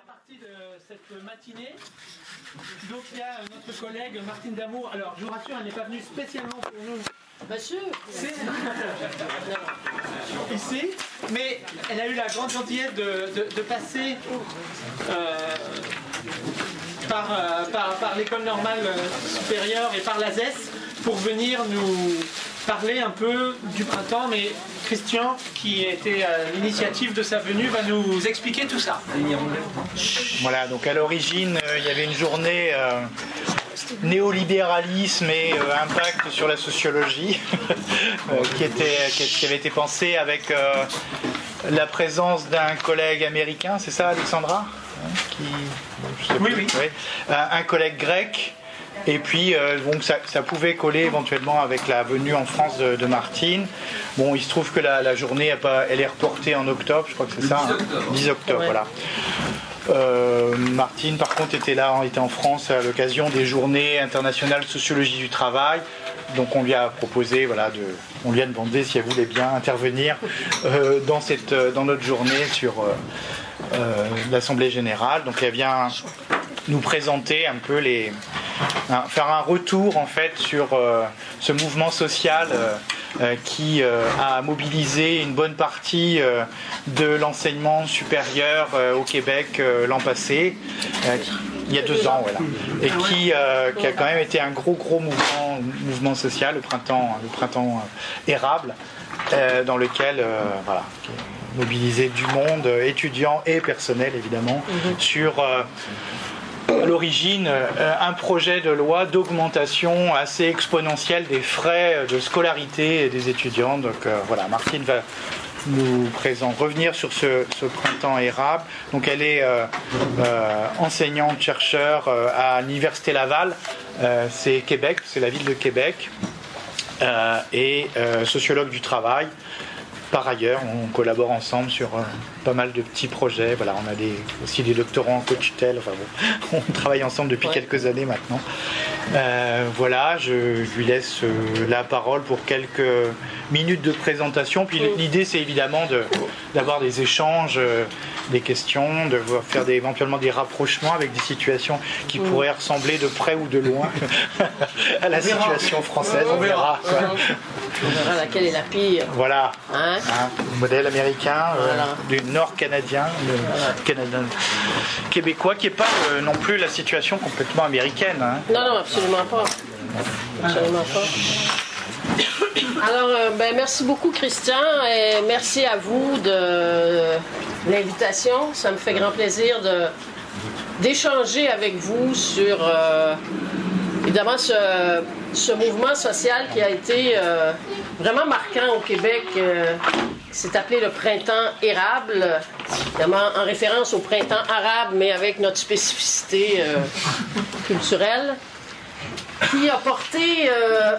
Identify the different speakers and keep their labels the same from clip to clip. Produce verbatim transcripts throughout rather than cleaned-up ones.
Speaker 1: première partie de cette matinée. Donc il y a notre collègue Martine Damour. Alors je vous rassure, elle n'est pas venue spécialement pour nous.
Speaker 2: Bien sûr.
Speaker 1: C'est ici, mais elle a eu la grande gentillesse de, de, de passer euh, par, euh, par, par l'école normale supérieure et par l'A S E S pour venir nous parler un peu du printemps, mais Christian, qui était à l'initiative de sa venue, va nous expliquer tout ça.
Speaker 3: Voilà, donc à l'origine, euh, il y avait une journée euh, néolibéralisme et euh, impact sur la sociologie euh, qui, était, qui avait été pensée avec euh, la présence d'un collègue américain, c'est ça Alexandra hein, qui, je sais
Speaker 1: Oui,
Speaker 3: plus,
Speaker 1: oui.
Speaker 3: oui. Un, un collègue grec. Et puis, euh, donc ça, ça pouvait coller éventuellement avec la venue en France de, de Martine. Bon, il se trouve que la, la journée, a pas, elle est reportée en octobre, je crois que c'est ça.
Speaker 4: dix octobre.
Speaker 3: Hein, dix octobre,
Speaker 2: Ouais.
Speaker 3: voilà. Euh, Martine, par contre, était là, était en France à l'occasion des Journées internationales sociologie du travail. Donc, on lui a proposé, voilà, de, on lui a demandé si elle voulait bien intervenir euh, dans cette, dans notre journée sur euh, euh, l'Assemblée générale. Donc, elle vient nous présenter un peu les, hein, faire un retour en fait sur euh, ce mouvement social euh, euh, qui euh, a mobilisé une bonne partie euh, de l'enseignement supérieur euh, au Québec euh, l'an passé, euh, qui- il y a deux ans, voilà, et qui, euh, qui a quand même été un gros gros mouvement, mouvement social, le printemps, le printemps euh, érable, euh, dans lequel euh, voilà, qui a mobilisé du monde, euh, étudiant et personnel évidemment, sur euh, à l'origine euh, un projet de loi d'augmentation assez exponentielle des frais de scolarité des étudiants. Donc euh, voilà, Martine va nous présenter, revenir sur ce, ce printemps érable. Donc elle est euh, euh, enseignante chercheur euh, à l'université Laval, euh, c'est Québec, c'est la ville de Québec, euh, et euh, sociologue du travail. Par ailleurs, on collabore ensemble sur euh, pas mal de petits projets. Voilà, on a des, aussi des doctorants en coach-tel. Enfin bon, on travaille ensemble depuis
Speaker 2: Ouais.
Speaker 3: quelques années maintenant. Euh, voilà, je, je lui laisse euh, la parole pour quelques minutes de présentation. Puis l'idée, c'est évidemment de, d'avoir des échanges, euh, des questions, de voir- faire des, éventuellement des rapprochements avec des situations qui pourraient ressembler de près ou de loin à la situation française. On verra. quoi.
Speaker 2: On verra laquelle est la pire.
Speaker 3: Voilà.
Speaker 2: Hein?
Speaker 3: Hein, modèle américain, euh,
Speaker 2: Voilà.
Speaker 3: du nord canadien, le Canada québécois, qui n'est pas euh, non plus la situation complètement américaine. Hein.
Speaker 2: Non, non, absolument pas. Absolument pas. Alors, euh, ben, merci beaucoup, Christian, et merci à vous de l'invitation. Ça me fait grand plaisir de, d'échanger avec vous sur, euh, évidemment, ce, ce mouvement social qui a été euh, vraiment marquant au Québec, euh, qui s'est appelé le Printemps érable, évidemment en référence au printemps arabe, mais avec notre spécificité euh, culturelle, qui a porté... euh,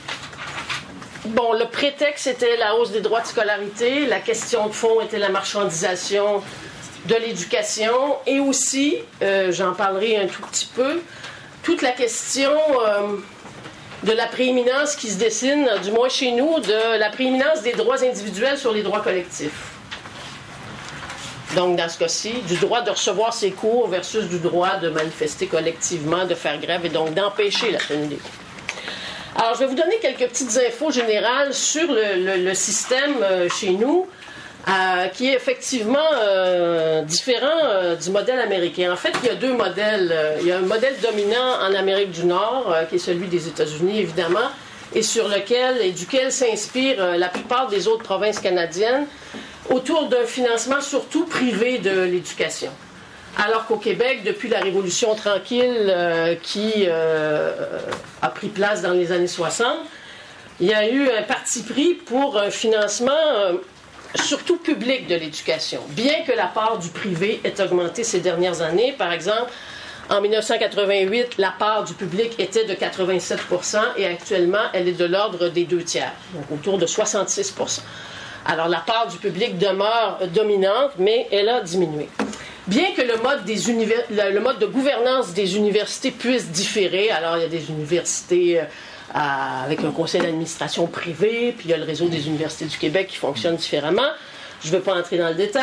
Speaker 2: Bon, le prétexte était la hausse des droits de scolarité, la question de fond était la marchandisation de l'éducation et aussi, euh, j'en parlerai un tout petit peu, toute la question euh, de la prééminence qui se dessine, du moins chez nous, de la prééminence des droits individuels sur les droits collectifs. Donc, dans ce cas-ci, du droit de recevoir ses cours versus du droit de manifester collectivement, de faire grève et donc d'empêcher la tenue des cours. Alors, je vais vous donner quelques petites infos générales sur le, le- le système euh, chez nous, euh, qui est effectivement euh, différent euh, du modèle américain. En fait, il y a deux modèles. Euh, Il y a un modèle dominant en Amérique du Nord, euh, qui est celui des États-Unis, évidemment, et sur lequel et duquel s'inspirent euh, la plupart des autres provinces canadiennes, autour d'un financement surtout privé de l'éducation. Alors qu'au Québec, depuis la Révolution tranquille euh, qui euh, a pris place dans les années soixante, il y a eu un parti pris pour un financement euh, surtout public de l'éducation. Bien que la part du privé ait augmenté ces dernières années, par exemple, en dix-neuf cent quatre-vingt-huit, la part du public était de quatre-vingt-sept pour cent et actuellement, elle est de l'ordre des deux tiers, donc autour de soixante-six pour cent. Alors, la part du public demeure dominante, mais elle a diminué. Bien que le mode, des univers... le mode de gouvernance des universités puisse différer, alors il y a des universités euh, à... avec un conseil d'administration privé, puis il y a le réseau des universités du Québec qui fonctionne différemment. Je ne vais pas entrer dans le détail,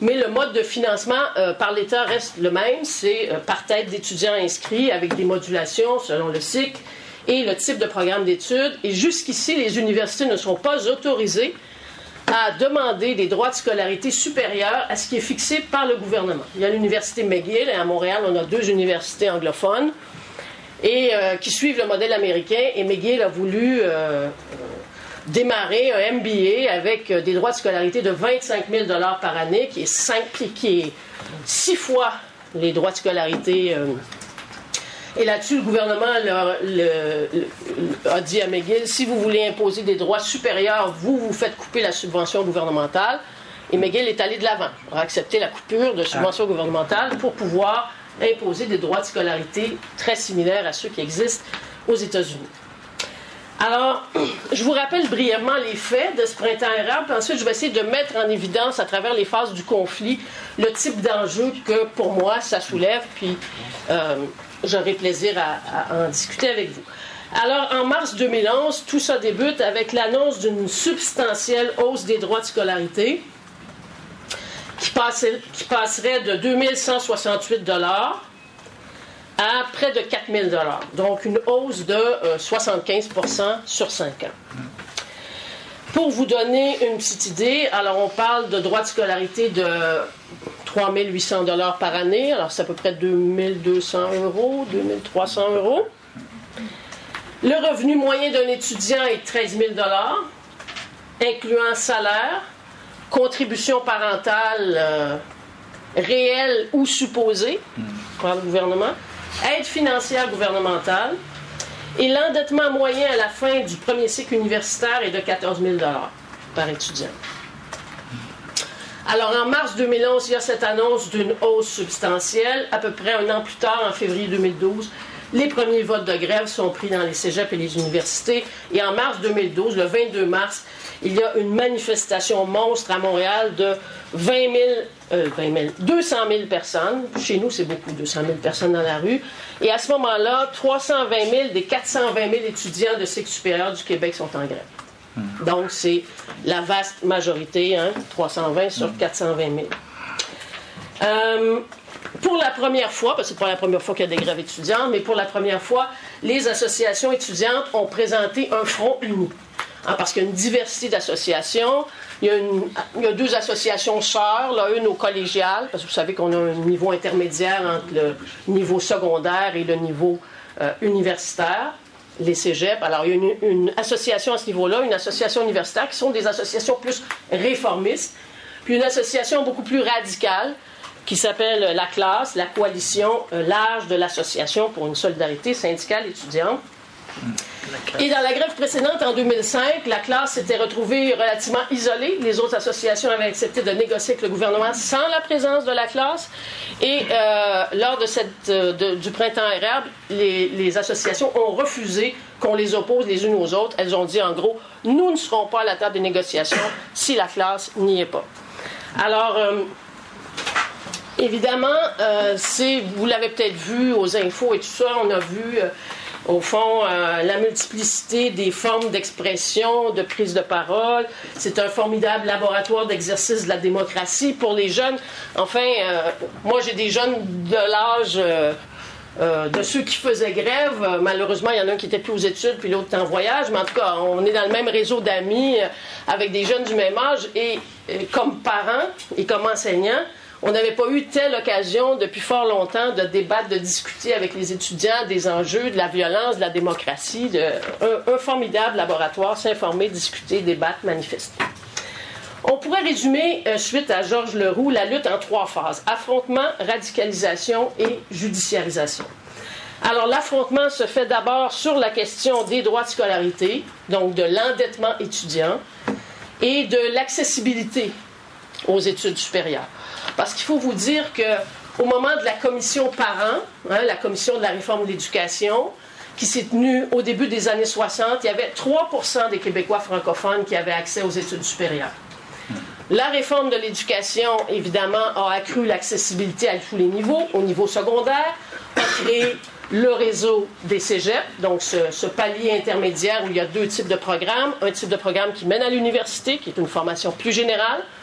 Speaker 2: mais le mode de financement euh, par l'État reste le même, c'est euh, par tête d'étudiants inscrits avec des modulations selon le cycle et le type de programme d'études. Et jusqu'ici, les universités ne sont pas autorisées à demander des droits de scolarité supérieurs à ce qui est fixé par le gouvernement. Il y a l'université McGill, et à Montréal, on a deux universités anglophones, et euh, qui suivent le modèle américain, et McGill a voulu euh, démarrer un M B A avec euh, des droits de scolarité de vingt-cinq mille dollars par année, qui est, cinq, qui est six fois les droits de scolarité. Euh, et là-dessus, le gouvernement leur, le, le, a dit à McGill, si vous voulez imposer des droits supérieurs, vous vous faites couper la subvention gouvernementale. Et McGill est allé de l'avant, a accepté la coupure de subvention gouvernementale pour pouvoir imposer des droits de scolarité très similaires à ceux qui existent aux États-Unis. Alors, je vous rappelle brièvement les faits de ce printemps érable, puis ensuite je vais essayer de mettre en évidence à travers les phases du conflit le type d'enjeu que, pour moi, ça soulève, puis euh, j'aurai plaisir à, à en discuter avec vous. Alors, en mars deux mille onze, tout ça débute avec l'annonce d'une substantielle hausse des droits de scolarité qui, passait, qui passerait de deux mille cent soixante-huit dollars à près de quatre mille dollars. Donc, une hausse de euh, soixante-quinze pour cent sur cinq ans. Pour vous donner une petite idée, alors on parle de droits de scolarité de trois mille huit cents dollars par année. Alors, c'est à peu près deux mille deux cents euros, deux mille trois cents euros. Le revenu moyen d'un étudiant est treize mille dollars, incluant salaire, contribution parentale euh, réelle ou supposée par le gouvernement, aide financière gouvernementale, et l'endettement moyen à la fin du premier cycle universitaire est de quatorze mille dollars par étudiant. Alors, en mars deux mille onze, il y a cette annonce d'une hausse substantielle. À peu près un an plus tard, en février deux mille douze, les premiers votes de grève sont pris dans les cégeps et les universités. Et en mars deux mille douze, le vingt-deux mars, il y a une manifestation monstre à Montréal de vingt mille, euh, vingt mille, deux cent mille personnes. Chez nous, c'est beaucoup, deux cent mille personnes dans la rue. Et à ce moment-là, trois cent vingt mille des quatre cent vingt mille étudiants de cycle supérieur du Québec sont en grève. Mmh. Donc, c'est la vaste majorité, hein, trois cent vingt sur mmh. quatre cent vingt mille. Euh, pour la première fois, parce que c'est pas la première fois qu'il y a des grèves étudiantes, mais pour la première fois, les associations étudiantes ont présenté un front uni. Hein, parce qu'il y a une diversité d'associations. Il y a, une, il y a deux associations sœurs, là, une au collégial, parce que vous savez qu'on a un niveau intermédiaire entre le niveau secondaire et le niveau euh, universitaire, les cégeps. Alors, il y a une, une association à ce niveau-là, une association universitaire, qui sont des associations plus réformistes, puis une association beaucoup plus radicale, qui s'appelle la classe, la coalition euh, large de l'association pour une solidarité syndicale étudiante. Et dans la grève précédente, en deux mille cinq, la classe s'était retrouvée relativement isolée. Les autres associations avaient accepté de négocier avec le gouvernement sans la présence de la classe. Et euh, lors de cette, de, du printemps érable, les, les associations ont refusé qu'on les oppose les unes aux autres. Elles ont dit, en gros, nous ne serons pas à la table des négociations si la classe n'y est pas. Alors, euh, évidemment, euh, c'est, vous l'avez peut-être vu aux infos et tout ça, on a vu... Euh, Au fond, euh, la multiplicité des formes d'expression, de prise de parole. C'est un formidable laboratoire d'exercice de la démocratie pour les jeunes. Enfin, euh, moi, j'ai des jeunes de l'âge euh, euh, de ceux qui faisaient grève. Malheureusement, il y en a un qui était plus aux études, puis l'autre en voyage. Mais en tout cas, on est dans le même réseau d'amis euh, avec des jeunes du même âge. Et euh, comme parents et comme enseignants, on n'avait pas eu telle occasion depuis fort longtemps de débattre, de discuter avec les étudiants des enjeux, de la violence, de la démocratie, de, un, un formidable laboratoire, s'informer, discuter, débattre, manifester. On pourrait résumer, euh, suite à Georges Leroux, la lutte en trois phases: affrontement, radicalisation et judiciarisation. Alors, l'affrontement se fait d'abord sur la question des droits de scolarité, donc de l'endettement étudiant, et de l'accessibilité aux études supérieures. Parce qu'il faut vous dire qu'au moment de la commission parents, hein, la commission de la réforme de l'éducation, qui s'est tenue au début des années soixante, il y avait trois pour cent des Québécois francophones qui avaient accès aux études supérieures. La réforme de l'éducation, évidemment, a accru l'accessibilité à tous les niveaux. Au niveau secondaire, a créé le réseau des cégeps, donc ce, ce palier intermédiaire où il y a deux types de programmes. Un type de programme qui mène à l'université, qui est une formation plus générale,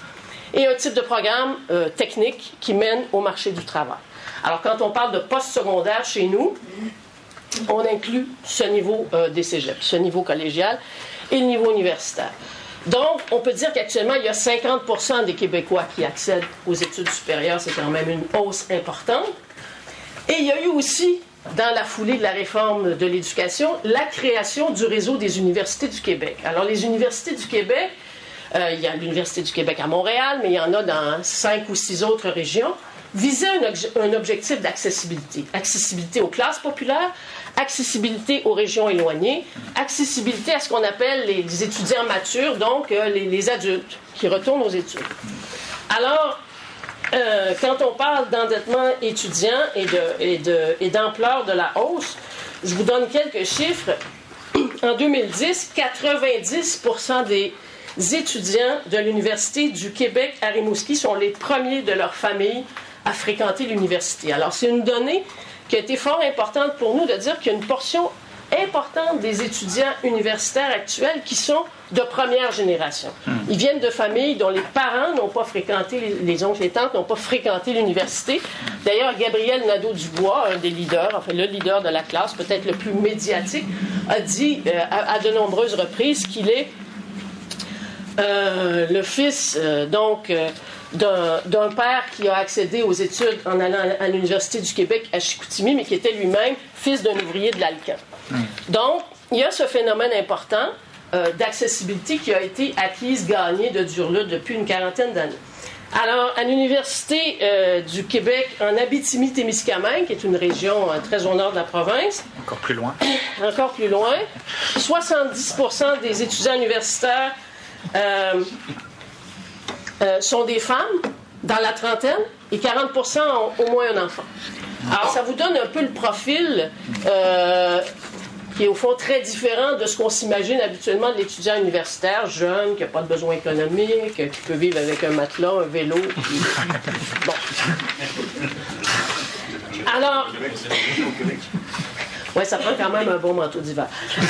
Speaker 2: et un type de programme euh, technique qui mène au marché du travail. Alors, quand on parle de post-secondaire chez nous, on inclut ce niveau euh, des cégeps, ce niveau collégial et le niveau universitaire. Donc, on peut dire qu'actuellement, il y a cinquante pour cent des Québécois qui accèdent aux études supérieures. C'est quand même une hausse importante. Et il y a eu aussi, dans la foulée de la réforme de l'éducation, la création du réseau des universités du Québec. Alors, les universités du Québec, euh, il y a l'Université du Québec à Montréal, mais il y en a dans cinq ou six autres régions, visaient un, un objectif d'accessibilité. Accessibilité aux classes populaires, accessibilité aux régions éloignées, accessibilité à ce qu'on appelle les étudiants matures, donc euh, les, les adultes qui retournent aux études. Alors, euh, quand on parle d'endettement étudiant et, de, et, de, et d'ampleur de la hausse, je vous donne quelques chiffres. En deux mille dix, quatre-vingt-dix pour cent des étudiants de l'Université du Québec à Rimouski sont les premiers de leur famille à fréquenter l'université. Alors, c'est une donnée qui a été fort importante pour nous de dire qu'il y a une portion importante des étudiants universitaires actuels qui sont de première génération. Ils viennent de familles dont les parents n'ont pas fréquenté, les, les oncles et tantes n'ont pas fréquenté l'université. D'ailleurs, Gabriel Nadeau-Dubois, un des leaders, enfin le leader de la classe, peut-être le plus médiatique, a dit euh, à, à de nombreuses reprises qu'il est euh, le fils, euh, donc... Euh, D'un, d'un père qui a accédé aux études en allant à l'Université du Québec à Chicoutimi, mais qui était lui-même fils d'un ouvrier de l'Alcan. Mm. Donc, il y a ce phénomène important euh, d'accessibilité qui a été acquise, gagnée de dure lutte depuis une quarantaine d'années. Alors, à l'Université euh, du Québec, en Abitibi-Témiscamingue, qui est une région euh, très au nord de la province...
Speaker 3: Encore plus loin.
Speaker 2: Encore plus loin. soixante-dix pour cent des étudiants universitaires... Euh, Euh, sont des femmes dans la trentaine et quarante pour cent ont au moins un enfant. Alors, ça vous donne un peu le profil euh, qui est au fond très différent de ce qu'on s'imagine habituellement de l'étudiant universitaire, jeune, qui n'a pas de besoins économiques, qui peut vivre avec un matelas, un vélo. Puis... Bon. Alors... Oui, ça prend quand même un bon manteau d'hiver.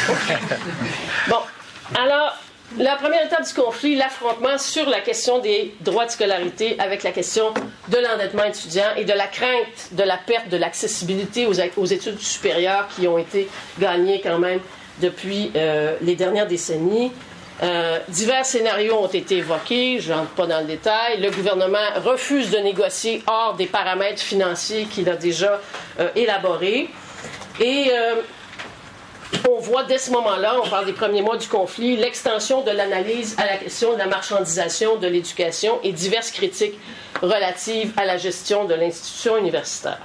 Speaker 2: Bon, alors... La première étape du conflit, l'affrontement sur la question des droits de scolarité avec la question de l'endettement étudiant et de la crainte de la perte de l'accessibilité aux, aux études supérieures qui ont été gagnées quand même depuis euh, les dernières décennies. Euh, divers scénarios ont été évoqués, je n'entre pas dans le détail. Le gouvernement refuse de négocier hors des paramètres financiers qu'il a déjà euh, élaborés. Et... Euh, on voit dès ce moment-là, on parle des premiers mois du conflit, l'extension de l'analyse à la question de la marchandisation de l'éducation et diverses critiques relatives à la gestion de l'institution universitaire.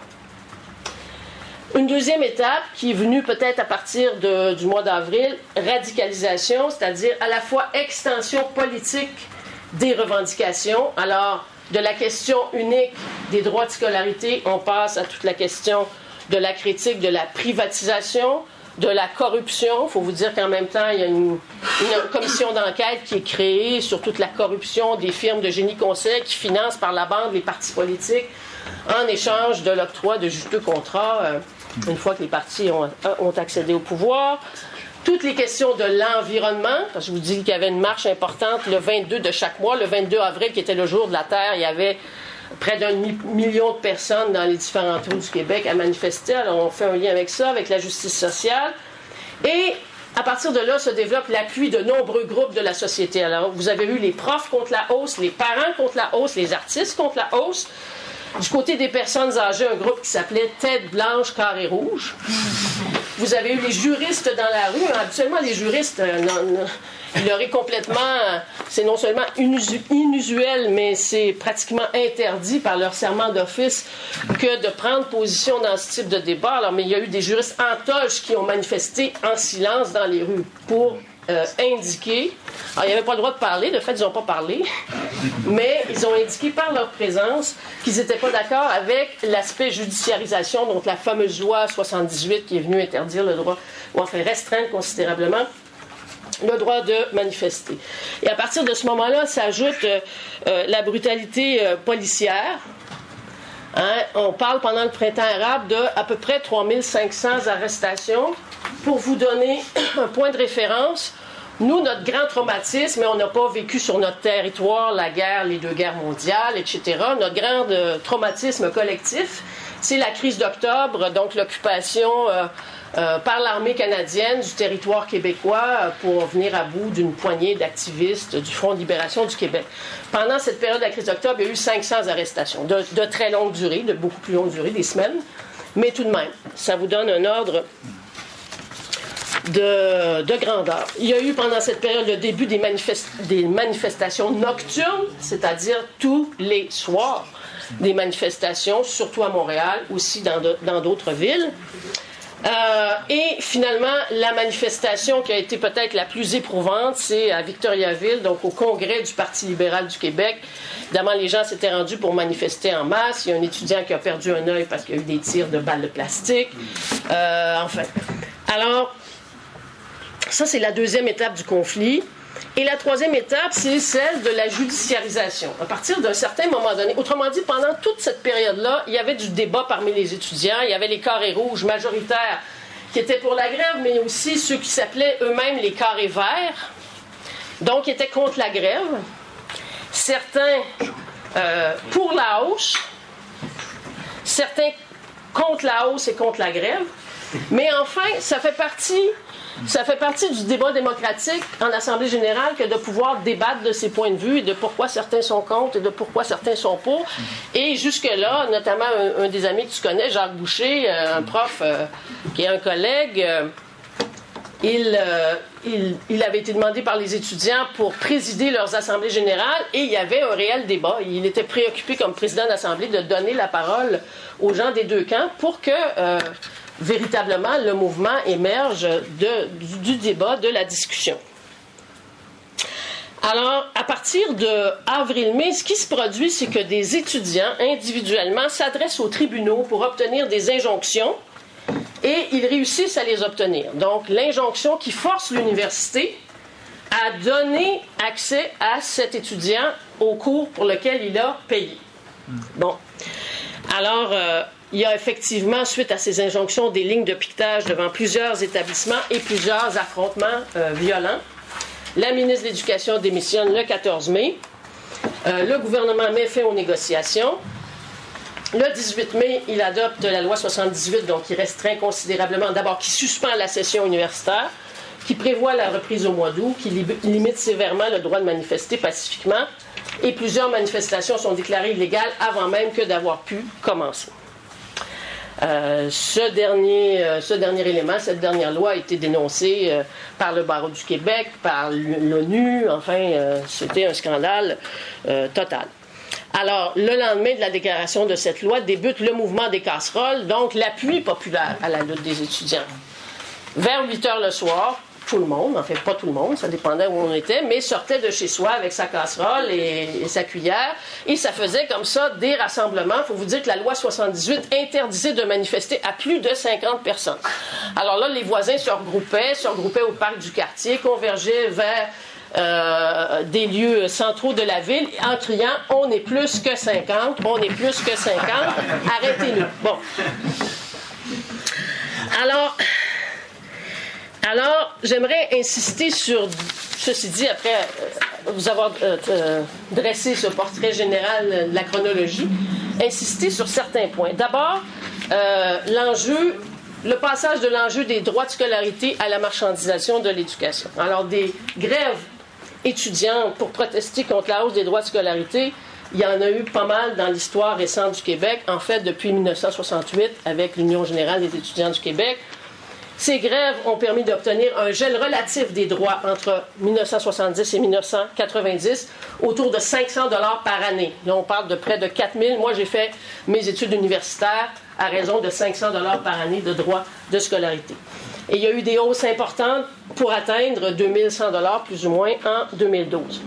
Speaker 2: Une deuxième étape qui est venue peut-être à partir de, du mois d'avril, radicalisation, c'est-à-dire à la fois extension politique des revendications. Alors, de la question unique des droits de scolarité, on passe à toute la question de la critique de la privatisation, de la corruption. Il faut vous dire qu'en même temps, il y a une, une commission d'enquête qui est créée sur toute la corruption des firmes de génie conseil qui financent par la bande les partis politiques en échange de l'octroi de juteux contrats euh, une fois que les partis ont, ont accédé au pouvoir. Toutes les questions de l'environnement, parce que je vous dis qu'il y avait une marche importante le vingt-deux de chaque mois. Le vingt-deux avril, qui était le jour de la Terre, il y avait près d'un million de personnes dans les différents trous du Québec à manifester. Alors, on fait un lien avec ça, avec la justice sociale. Et à partir de là, se développe l'appui de nombreux groupes de la société. Alors, vous avez eu les profs contre la hausse, les parents contre la hausse, les artistes contre la hausse. Du côté des personnes âgées, un groupe qui s'appelait Tête blanche, carré rouge. Vous avez eu les juristes dans la rue. Habituellement, les juristes... Euh, non, non, il leur est complètement, c'est non seulement inusuel, mais c'est pratiquement interdit par leur serment d'office que de prendre position dans ce type de débat. Alors, mais il y a eu des juristes en toge qui ont manifesté en silence dans les rues pour euh, indiquer, alors ils n'avaient pas le droit de parler, de fait ils n'ont pas parlé, mais ils ont indiqué par leur présence qu'ils n'étaient pas d'accord avec l'aspect judiciarisation, donc la fameuse loi soixante-dix-huit qui est venue interdire le droit, ou enfin restreindre considérablement le droit de manifester. Et à partir de ce moment-là, s'ajoute euh, euh, la brutalité euh, policière. Hein? On parle pendant le printemps arabe de à peu près trois mille cinq cents arrestations. Pour vous donner un point de référence, Nous, notre grand traumatisme, et on n'a pas vécu sur notre territoire la guerre, les deux guerres mondiales, et cetera. Notre grand euh, traumatisme collectif, c'est la crise d'octobre, donc l'occupation euh, euh, par l'armée canadienne du territoire québécois euh, pour venir à bout d'une poignée d'activistes du Front de libération du Québec. Pendant cette période de la crise d'octobre, il y a eu cinq cents arrestations, de, de très longue durée, de beaucoup plus longue durée, des semaines, mais tout de même, ça vous donne un ordre De, de grandeur. Il y a eu pendant cette période le début des, manifest- des manifestations nocturnes, c'est-à-dire tous les soirs, des manifestations, surtout à Montréal, aussi dans, de, dans d'autres villes. Euh, et finalement, la manifestation qui a été peut-être la plus éprouvante, c'est à Victoriaville, donc au congrès du Parti libéral du Québec. Évidemment, les gens s'étaient rendus pour manifester en masse. Il y a un étudiant qui a perdu un œil parce qu'il y a eu des tirs de balles de plastique. Euh, enfin. Alors, ça, c'est la deuxième étape du conflit. Et la troisième étape, c'est celle de la judiciarisation. À partir d'un certain moment donné, autrement dit, pendant toute cette période-là, il y avait du débat parmi les étudiants. Il y avait les carrés rouges majoritaires qui étaient pour la grève, mais aussi ceux qui s'appelaient eux-mêmes les carrés verts, donc qui étaient contre la grève. Certains euh, pour la hausse, certains contre la hausse et contre la grève. Mais enfin, ça fait partie... Ça fait partie du débat démocratique en Assemblée générale que de pouvoir débattre de ces points de vue et de pourquoi certains sont contre et de pourquoi certains sont pour. Et jusque-là, notamment un, un des amis que tu connais, Jacques Boucher, un prof euh, qui est un collègue, euh, il, euh, il, il avait été demandé par les étudiants pour présider leurs assemblées générales et il y avait un réel débat. Il était préoccupé comme président d'assemblée de donner la parole aux gens des deux camps pour que... Euh, véritablement, le mouvement émerge de, du, du débat, de la discussion. Alors, à partir de avril-mai, ce qui se produit, c'est que des étudiants, individuellement, s'adressent aux tribunaux pour obtenir des injonctions et ils réussissent à les obtenir. Donc, l'injonction qui force l'université à donner accès à cet étudiant au cours pour lequel il a payé. Bon. Alors... Euh, Il y a effectivement, suite à ces injonctions, des lignes de piquetage devant plusieurs établissements et plusieurs affrontements euh, violents. La ministre de l'Éducation démissionne le quatorze mai. Euh, le gouvernement met fin aux négociations. Le dix-huit mai, il adopte la loi soixante-dix-huit, donc qui restreint considérablement, d'abord qui suspend la session universitaire, qui prévoit la reprise au mois d'août, qui li- limite sévèrement le droit de manifester pacifiquement, et plusieurs manifestations sont déclarées illégales avant même que d'avoir pu commencer. Euh, ce, dernier, euh, ce dernier élément, cette dernière loi a été dénoncée euh, par le Barreau du Québec, par l'ONU, enfin, euh, c'était un scandale euh, total. Alors, le lendemain de la déclaration de cette loi, débute le mouvement des casseroles, donc l'appui populaire à la lutte des étudiants. Vers huit heures le soir, tout le monde, en fait pas tout le monde, ça dépendait où on était, mais sortait de chez soi avec sa casserole et, et sa cuillère, et ça faisait comme ça des rassemblements. Il faut vous dire que la loi soixante-dix-huit interdisait de manifester à plus de cinquante personnes. Alors là, les voisins se regroupaient, se regroupaient au parc du quartier, convergeaient vers euh, des lieux centraux de la ville, en criant « On est plus que cinquante, on est plus que cinquante, arrêtez-nous ». Bon. Alors... Alors, j'aimerais insister sur, ceci dit, après euh, vous avoir euh, euh, dressé ce portrait général de la chronologie, insister sur certains points. D'abord, euh, l'enjeu, le passage de l'enjeu des droits de scolarité à la marchandisation de l'éducation. Alors, des grèves étudiantes pour protester contre la hausse des droits de scolarité, il y en a eu pas mal dans l'histoire récente du Québec, en fait, depuis dix-neuf cent soixante-huit, avec l'Union générale des étudiants du Québec. Ces grèves ont permis d'obtenir un gel relatif des droits entre dix-neuf cent soixante-dix et dix-neuf cent quatre-vingt-dix, autour de cinq cents dollars par année. Là, on parle de près de quatre mille. Moi, j'ai fait mes études universitaires à raison de cinq cents dollars par année de droits de scolarité. Et il y a eu des hausses importantes pour atteindre deux mille cent dollars plus ou moins en deux mille douze.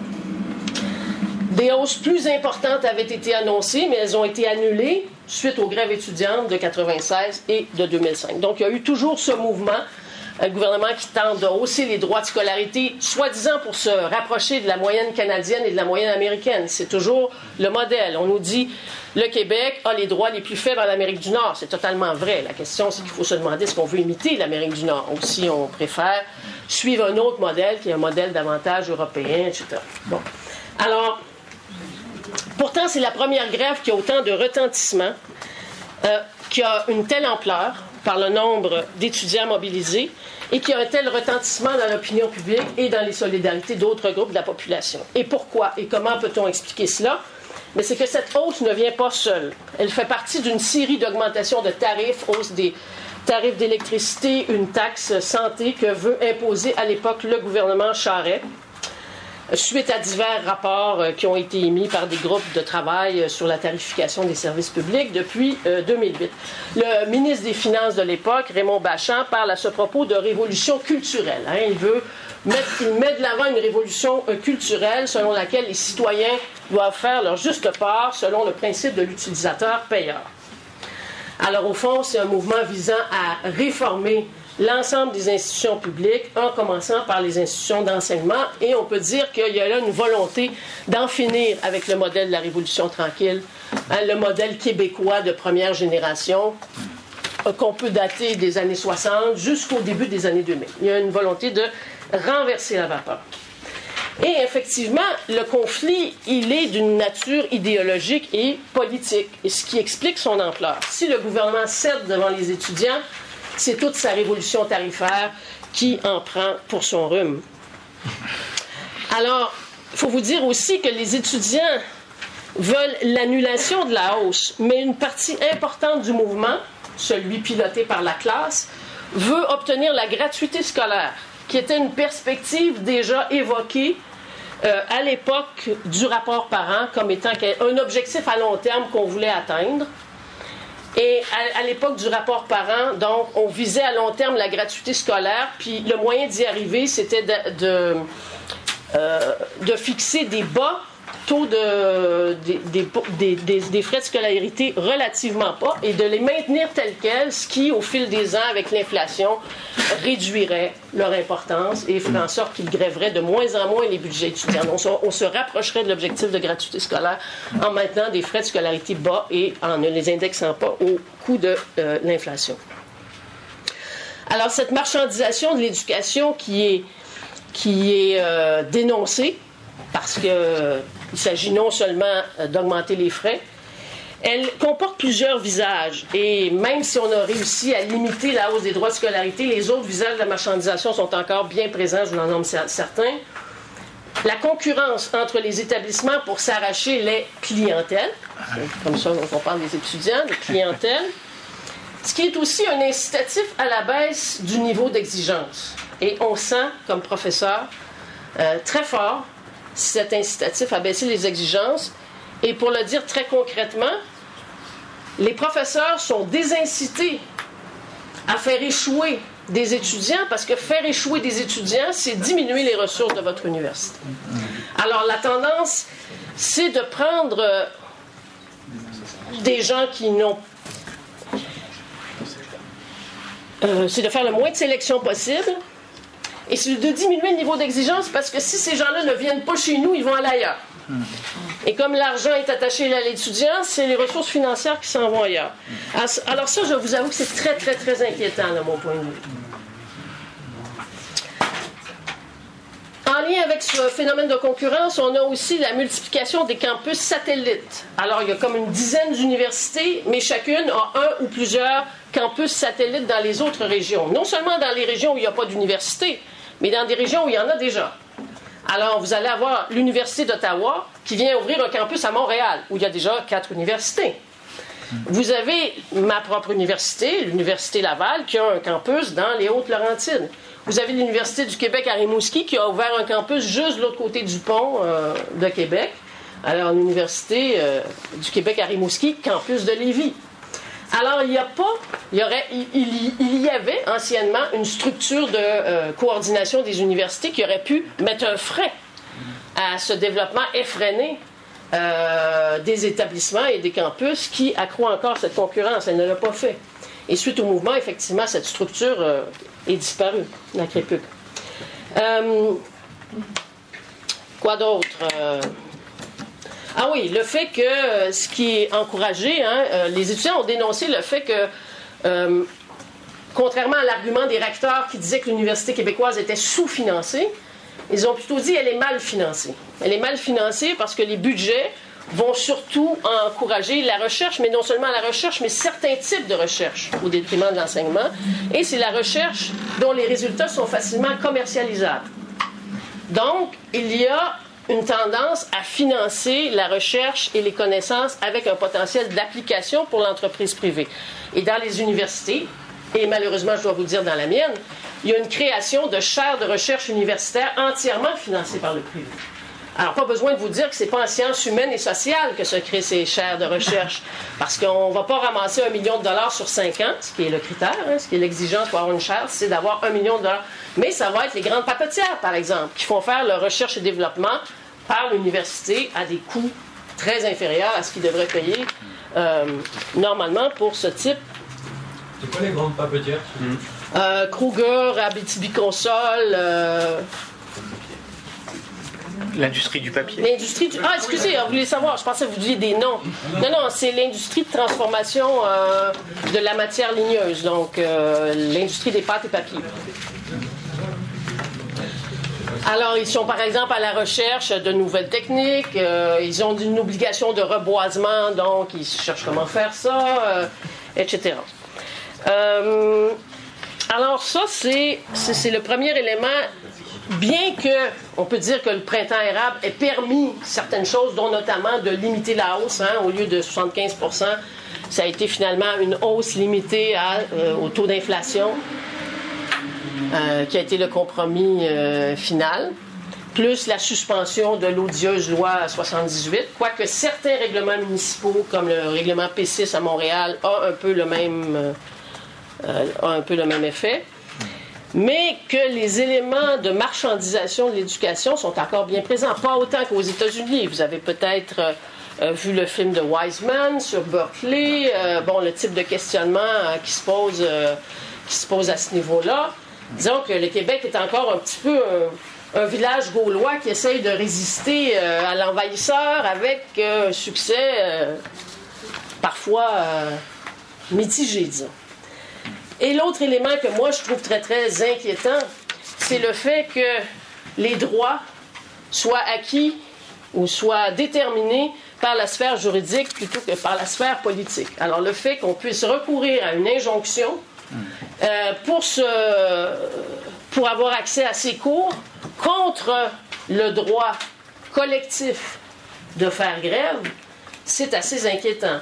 Speaker 2: Des hausses plus importantes avaient été annoncées, mais elles ont été annulées suite aux grèves étudiantes de quatre-vingt-seize et de deux mille cinq. Donc, il y a eu toujours ce mouvement Un gouvernement qui tente de hausser les droits de scolarité, soi-disant pour se rapprocher de la moyenne canadienne et de la moyenne américaine. C'est toujours le modèle. On nous dit le Québec a les droits les plus faibles en Amérique du Nord. C'est totalement vrai. La question, c'est qu'il faut se demander est-ce qu'on veut imiter l'Amérique du Nord ou si on préfère suivre un autre modèle qui est un modèle davantage européen, et cetera. Bon. Alors, pourtant, c'est la première grève qui a autant de retentissement, euh, qui a une telle ampleur par le nombre d'étudiants mobilisés et qui a un tel retentissement dans l'opinion publique et dans les solidarités d'autres groupes de la population. Et pourquoi? Et comment peut-on expliquer cela? Mais c'est que cette hausse ne vient pas seule. Elle fait partie d'une série d'augmentations de tarifs, hausse des tarifs d'électricité, une taxe santé que veut imposer à l'époque le gouvernement Charest, suite à divers rapports qui ont été émis par des groupes de travail sur la tarification des services publics depuis deux mille huit. Le ministre des Finances de l'époque, Raymond Bachand, parle à ce propos de révolution culturelle. Hein. Il veut mettre, il met de l'avant une révolution culturelle selon laquelle les citoyens doivent faire leur juste part selon le principe de l'utilisateur-payeur. Alors, au fond, c'est un mouvement visant à réformer l'ensemble des institutions publiques, en commençant par les institutions d'enseignement, et on peut dire qu'il y a là une volonté d'en finir avec le modèle de la Révolution tranquille, hein, le modèle québécois de première génération, euh, qu'on peut dater des années soixante jusqu'au début des années deux mille. Il y a une volonté de renverser la vapeur. Et effectivement, le conflit, il est d'une nature idéologique et politique, et ce qui explique son ampleur. Si le gouvernement cède devant les étudiants, c'est toute sa révolution tarifaire qui en prend pour son rhume. Alors, il faut vous dire aussi que les étudiants veulent l'annulation de la hausse, mais une partie importante du mouvement, celui piloté par la classe, veut obtenir la gratuité scolaire, qui était une perspective déjà évoquée euh, à l'époque du rapport parent comme étant un objectif à long terme qu'on voulait atteindre. Et à, à l'époque du rapport parent, donc, on visait à long terme la gratuité scolaire, puis le moyen d'y arriver, c'était de, de, euh, de fixer des bas taux de, des, des, des, des frais de scolarité relativement bas et de les maintenir tels quels, ce qui, au fil des ans, avec l'inflation, réduirait leur importance et ferait en sorte qu'ils grèveraient de moins en moins les budgets étudiants. On se, on se rapprocherait de l'objectif de gratuité scolaire en maintenant des frais de scolarité bas et en ne les indexant pas au coût de euh, l'inflation. Alors, cette marchandisation de l'éducation qui est, qui est euh, dénoncée, parce qu'il euh, s'agit non seulement d'augmenter les frais, elle comporte plusieurs visages. Et même si on a réussi à limiter la hausse des droits de scolarité, les autres visages de la marchandisation sont encore bien présents, je vous en nomme certains. La concurrence entre les établissements pour s'arracher les clientèles, comme ça on parle des étudiants, de clientèle, ce qui est aussi un incitatif à la baisse du niveau d'exigence. Et on sent, comme professeur, euh, très fort, cet incitatif à baisser les exigences. Et pour le dire très concrètement, les professeurs sont désincités à faire échouer des étudiants parce que faire échouer des étudiants, c'est diminuer les ressources de votre université. Alors la tendance, c'est de prendre des gens qui n'ont... Euh, c'est de faire le moins de sélection possible. Et c'est de diminuer le niveau d'exigence parce que si ces gens-là ne viennent pas chez nous, ils vont aller ailleurs. Et comme l'argent est attaché à l'étudiant, c'est les ressources financières qui s'en vont ailleurs. Alors ça, je vous avoue que c'est très, très, très inquiétant de mon point de vue. En lien avec ce phénomène de concurrence, on a aussi la multiplication des campus satellites. Alors, il y a comme une dizaine d'universités, mais chacune a un ou plusieurs campus satellites dans les autres régions. Non seulement dans les régions où il n'y a pas d'université, mais dans des régions où il y en a déjà. Alors, vous allez avoir l'Université d'Ottawa qui vient ouvrir un campus à Montréal, où il y a déjà quatre universités. Vous avez ma propre université, l'Université Laval, qui a un campus dans les Hautes-Laurentides. Vous avez l'Université du Québec à Rimouski, qui a ouvert un campus juste de l'autre côté du pont euh, de Québec. Alors, l'Université euh, du Québec à Rimouski, campus de Lévis. Alors, il n'y a pas, il y, aurait, il, il, il y avait anciennement une structure de euh, coordination des universités qui aurait pu mettre un frein à ce développement effréné euh, des établissements et des campus qui accroît encore cette concurrence. Elle ne l'a pas fait. Et suite au mouvement, effectivement, cette structure euh, est disparue, la Crépuc. Euh, quoi d'autre? Euh, ah oui, le fait que, euh, ce qui est encouragé, hein, euh, les étudiants ont dénoncé le fait que, euh, contrairement à l'argument des recteurs qui disaient que l'Université québécoise était sous-financée, ils ont plutôt dit qu'elle est mal financée. Elle est mal financée parce que les budgets vont surtout encourager la recherche, mais non seulement la recherche, mais certains types de recherche au détriment de l'enseignement. Et c'est la recherche dont les résultats sont facilement commercialisables. Donc, il y a une tendance à financer la recherche et les connaissances avec un potentiel d'application pour l'entreprise privée. Et dans les universités, et malheureusement, je dois vous le dire dans la mienne, il y a une création de chaires de recherche universitaire entièrement financées par le privé. Alors, pas besoin de vous dire que ce n'est pas en sciences humaines et sociales que se créent ces chaires de recherche, parce qu'on ne va pas ramasser un million de dollars sur cinq ans, ce qui est le critère, hein, ce qui est l'exigence pour avoir une chaire, c'est d'avoir un million de dollars. Mais ça va être les grandes papetières, par exemple, qui font faire leur recherche et développement par l'université à des coûts très inférieurs à ce qu'ils devraient payer euh, normalement pour ce type.
Speaker 4: C'est quoi les grandes papetières? mmh.
Speaker 2: euh, Kruger, Abitibi-Consol... Euh,
Speaker 3: L'industrie du papier.
Speaker 2: L'industrie du... Ah, excusez, vous voulez savoir, je pensais que vous disiez des noms. Non, non, c'est l'industrie de transformation euh, de la matière ligneuse, donc euh, l'industrie des pâtes et papiers. Alors, ils sont par exemple à la recherche de nouvelles techniques, euh, ils ont une obligation de reboisement, donc ils cherchent comment faire ça, euh, et cetera. Euh, alors ça, c'est, c'est, c'est le premier élément. Bien que, on peut dire que le printemps érable ait permis certaines choses, dont notamment de limiter la hausse, hein, au lieu de soixante-quinze pour cent, ça a été finalement une hausse limitée à, euh, au taux d'inflation, euh, qui a été le compromis euh, final, plus la suspension de l'odieuse loi soixante-dix-huit, quoique certains règlements municipaux, comme le règlement P six à Montréal, a un peu le même, euh, euh, a un peu le même effet. Mais que les éléments de marchandisation de l'éducation sont encore bien présents. Pas autant qu'aux États-Unis. Vous avez peut-être euh, vu le film de Wiseman sur Berkeley. Euh, bon, le type de questionnement euh, qui, se pose, euh, qui se pose à ce niveau-là. Disons que le Québec est encore un petit peu un, un village gaulois qui essaye de résister euh, à l'envahisseur avec euh, un succès euh, parfois euh, mitigé, disons. Et l'autre élément que moi je trouve très très inquiétant, c'est le fait que les droits soient acquis ou soient déterminés par la sphère juridique plutôt que par la sphère politique. Alors le fait qu'on puisse recourir à une injonction euh, pour, se, pour avoir accès à ces cours contre le droit collectif de faire grève, c'est assez inquiétant.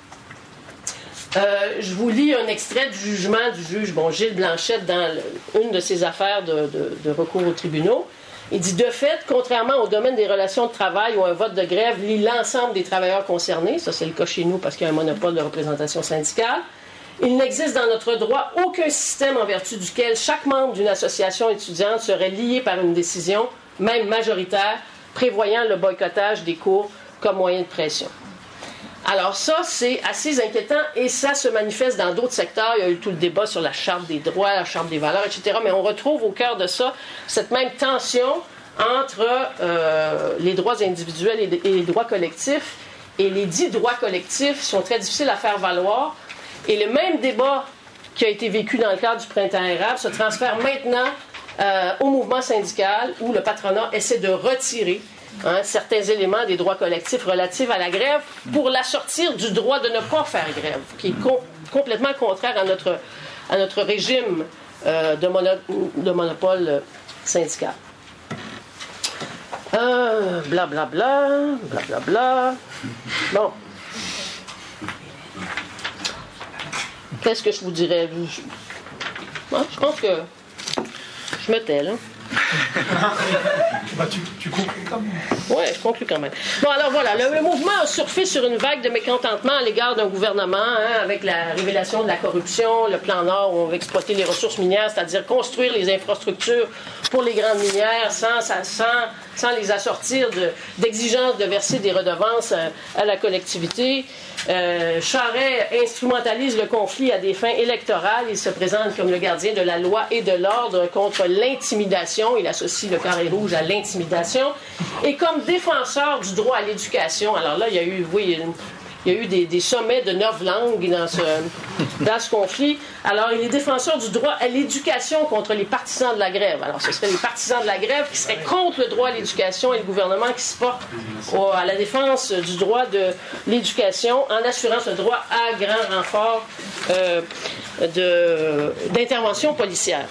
Speaker 2: Euh, je vous lis un extrait du jugement du juge bon, Gilles Blanchette dans le, une de ses affaires de, de, de recours aux tribunaux. Il dit, de fait, contrairement au domaine des relations de travail où un vote de grève lie l'ensemble des travailleurs concernés, ça c'est le cas chez nous parce qu'il y a un monopole de représentation syndicale, il n'existe dans notre droit aucun système en vertu duquel chaque membre d'une association étudiante serait lié par une décision, même majoritaire, prévoyant le boycottage des cours comme moyen de pression. Alors ça, c'est assez inquiétant et ça se manifeste dans d'autres secteurs. Il y a eu tout le débat sur la Charte des droits, la Charte des valeurs, et cetera. Mais on retrouve au cœur de ça cette même tension entre euh, les droits individuels et, et les droits collectifs. Et les dits droits collectifs sont très difficiles à faire valoir. Et le même débat qui a été vécu dans le cadre du printemps érable se transfère maintenant euh, au mouvement syndical où le patronat essaie de retirer Hein, certains éléments des droits collectifs relatifs à la grève pour l'assortir du droit de ne pas faire grève, qui est com- complètement contraire à notre, à notre régime euh, de, mono- de monopole euh, syndical. Euh, bla bla bla, bla bla bla. Bon. Qu'est-ce que je vous dirais? Je, bon, je pense que je me tais, là.
Speaker 4: bah, tu, tu conclus quand même.
Speaker 2: Oui, je conclus quand même. Bon, alors voilà, le, le mouvement a surfé sur une vague de mécontentement à l'égard d'un gouvernement, hein, avec la révélation de la corruption, le plan Nord où on veut exploiter les ressources minières, c'est-à-dire construire les infrastructures pour les grandes minières sans, sans sans les assortir de, d'exigences de verser des redevances à, à la collectivité. Euh, Charest instrumentalise le conflit à des fins électorales. Il se présente comme le gardien de la loi et de l'ordre contre l'intimidation. Il associe le carré rouge à l'intimidation. Et comme défenseur du droit à l'éducation, alors là, il y a eu, oui, une, il y a eu des, des sommets de neuf langues dans ce, dans ce conflit. Alors, il est défenseur du droit à l'éducation contre les partisans de la grève. Alors, ce seraient les partisans de la grève qui seraient contre le droit à l'éducation et le gouvernement qui se porte au, à la défense du droit de l'éducation en assurant ce droit à grand renfort euh, de, d'intervention policière.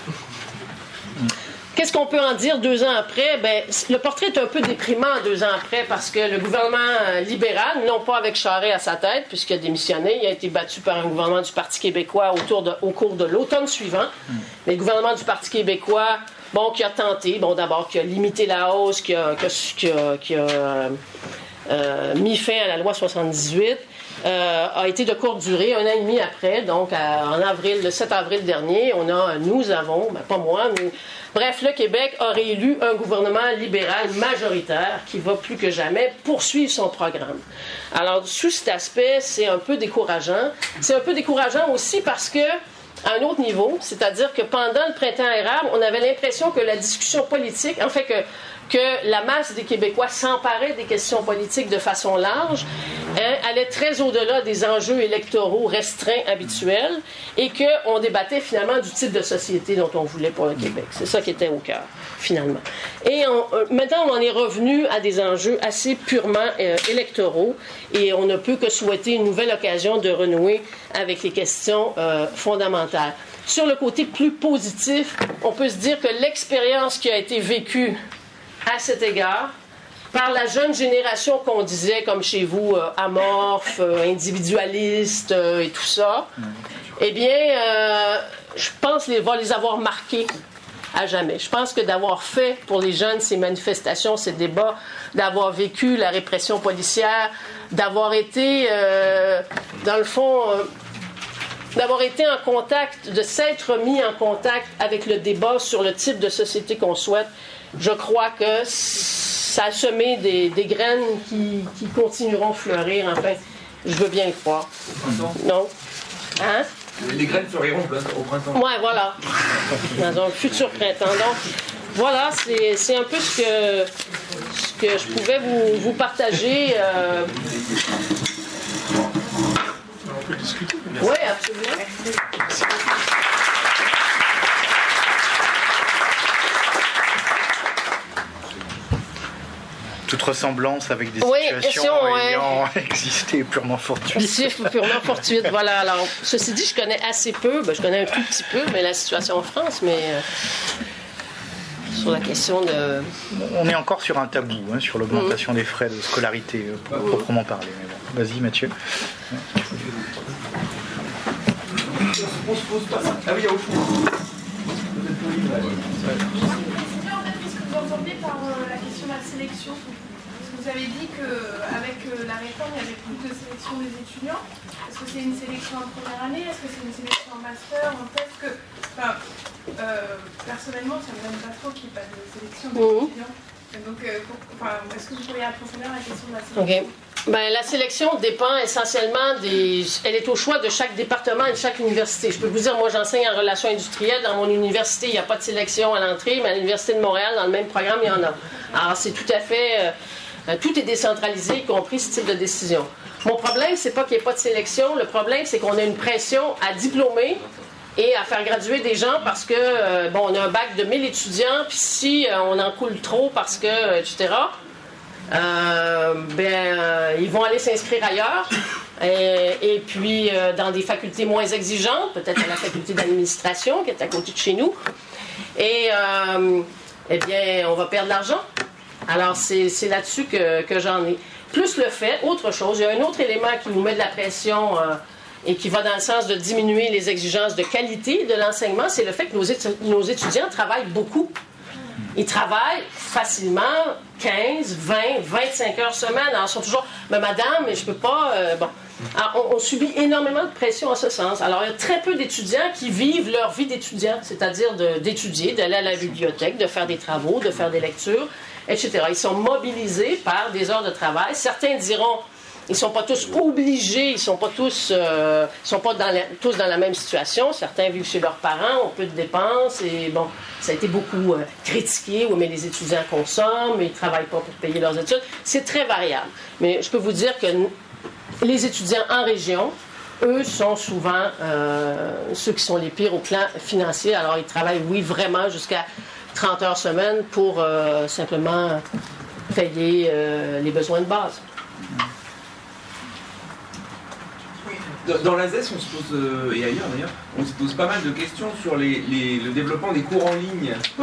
Speaker 2: Qu'est-ce qu'on peut en dire deux ans après? Ben, le portrait est un peu déprimant deux ans après parce que le gouvernement libéral, non pas avec Charest à sa tête, puisqu'il a démissionné, il a été battu par un gouvernement du Parti québécois autour de, au cours de l'automne suivant. Mais le gouvernement du Parti québécois, bon, qui a tenté, bon, d'abord, qui a limité la hausse, qui a, qui a, qui a, qui a euh, euh, mis fin à la loi soixante-dix-huit, Euh, a été de courte durée, un an et demi après, donc à, en avril, le sept avril dernier, on a, nous avons, ben pas moi, mais bref, le Québec a réélu un gouvernement libéral majoritaire qui va plus que jamais poursuivre son programme. Alors, sous cet aspect, c'est un peu décourageant. C'est un peu décourageant aussi parce que, à un autre niveau, c'est-à-dire que pendant le printemps érable, on avait l'impression que la discussion politique, en fait que que la masse des Québécois s'emparait des questions politiques de façon large, hein, allait très au-delà des enjeux électoraux restreints habituels et qu'on débattait finalement du type de société dont on voulait pour le Québec. C'est ça qui était au cœur, finalement. Et on, euh, maintenant, on en est revenu à des enjeux assez purement euh, électoraux et on ne peut que souhaiter une nouvelle occasion de renouer avec les questions euh, fondamentales. Sur le côté plus positif, on peut se dire que l'expérience qui a été vécue à cet égard, par la jeune génération qu'on disait, comme chez vous, euh, amorphe, euh, individualiste euh, et tout ça, eh bien, euh, je pense les, va les avoir marqués à jamais. Je pense que d'avoir fait pour les jeunes ces manifestations, ces débats, d'avoir vécu la répression policière, d'avoir été, euh, dans le fond, euh, d'avoir été en contact, de s'être mis en contact avec le débat sur le type de société qu'on souhaite, je crois que ça a semé des, des graines qui, qui continueront de fleurir. Enfin, je veux bien le croire. Non? Hein?
Speaker 4: Les graines fleuriront au printemps.
Speaker 2: Ouais, voilà. Dans un futur printemps. Donc, voilà, c'est, c'est un peu ce que, ce que je pouvais vous, vous partager. Euh...
Speaker 3: On peut discuter.
Speaker 2: Oui, absolument.
Speaker 3: Toute ressemblance avec des
Speaker 2: oui,
Speaker 3: situations
Speaker 2: ouais.
Speaker 3: ayant existé purement fortuites.
Speaker 2: C'est purement fortuite, voilà. Alors, ceci dit, je connais assez peu, ben, je connais un tout petit peu, mais la situation en France, mais euh, sur la question de...
Speaker 3: On est encore sur un tabou, hein, sur l'augmentation mmh. des frais de scolarité, euh, mmh. proprement parlé. Mais bon. Vas-y, Mathieu.
Speaker 4: On se pose pas ça. Ah oui, au fond.
Speaker 5: Vous entendez par euh, la question de la sélection, parce que vous avez dit qu'avec euh, la réforme, il n'y avait plus de sélection des étudiants. Est-ce que c'est une sélection en première année? Est-ce que c'est une sélection en master? En fait, que, enfin, euh, personnellement, ça ne me donne pas trop qu'il n'y ait pas de sélection des mmh. étudiants. Donc, euh, pour, enfin, est-ce que vous pourriez approfondir la question de la sélection?
Speaker 2: Okay. Ben, la sélection dépend essentiellement des... Elle est au choix de chaque département et de chaque université. Je peux vous dire, moi, j'enseigne en relations industrielles. Dans mon université, il n'y a pas de sélection à l'entrée, mais à l'Université de Montréal, dans le même programme, il y en a. Alors, c'est tout à fait... Euh, tout est décentralisé, y compris ce type de décision. Mon problème, c'est pas qu'il n'y ait pas de sélection. Le problème, c'est qu'on a une pression à diplômer et à faire graduer des gens parce que, euh, bon, on a un bac de mille étudiants, puis si euh, on en coule trop parce que, euh, et cetera, Euh, ben, euh, ils vont aller s'inscrire ailleurs et, et puis euh, dans des facultés moins exigeantes, peut-être à la faculté d'administration qui est à côté de chez nous, et euh, eh bien on va perdre de l'argent. Alors c'est, c'est là-dessus que, que j'en ai. Plus le fait, autre chose, il y a un autre élément qui nous met de la pression euh, et qui va dans le sens de diminuer les exigences de qualité de l'enseignement, c'est le fait que nos, étu- nos étudiants travaillent beaucoup. Ils travaillent facilement quinze, vingt, vingt-cinq heures semaine. Alors, ils sont toujours, mais madame, mais je peux pas. Euh, bon. Alors, on, on subit énormément de pression en ce sens. Alors, il y a très peu d'étudiants qui vivent leur vie d'étudiant, c'est-à-dire de, d'étudier, d'aller à la bibliothèque, de faire des travaux, de faire des lectures. et cetera. Ils sont mobilisés par des heures de travail. Certains diront, ils ne sont pas tous obligés, ils ne sont pas tous, euh, sont pas dans la, tous dans la même situation. Certains vivent chez leurs parents, ont peu de dépenses, et bon, ça a été beaucoup euh, critiqué. Oui, mais les étudiants consomment, ils ne travaillent pas pour payer leurs études. C'est très variable. Mais je peux vous dire que les étudiants en région, eux, sont souvent euh, ceux qui sont les pires au plan financier. Alors, ils travaillent, oui, vraiment jusqu'à trente heures semaine pour euh, simplement payer euh, les besoins de base.
Speaker 4: Dans la Z E S, on se pose, euh, et ailleurs d'ailleurs, on se pose pas mal de questions sur les, les, le développement des cours en ligne, mmh.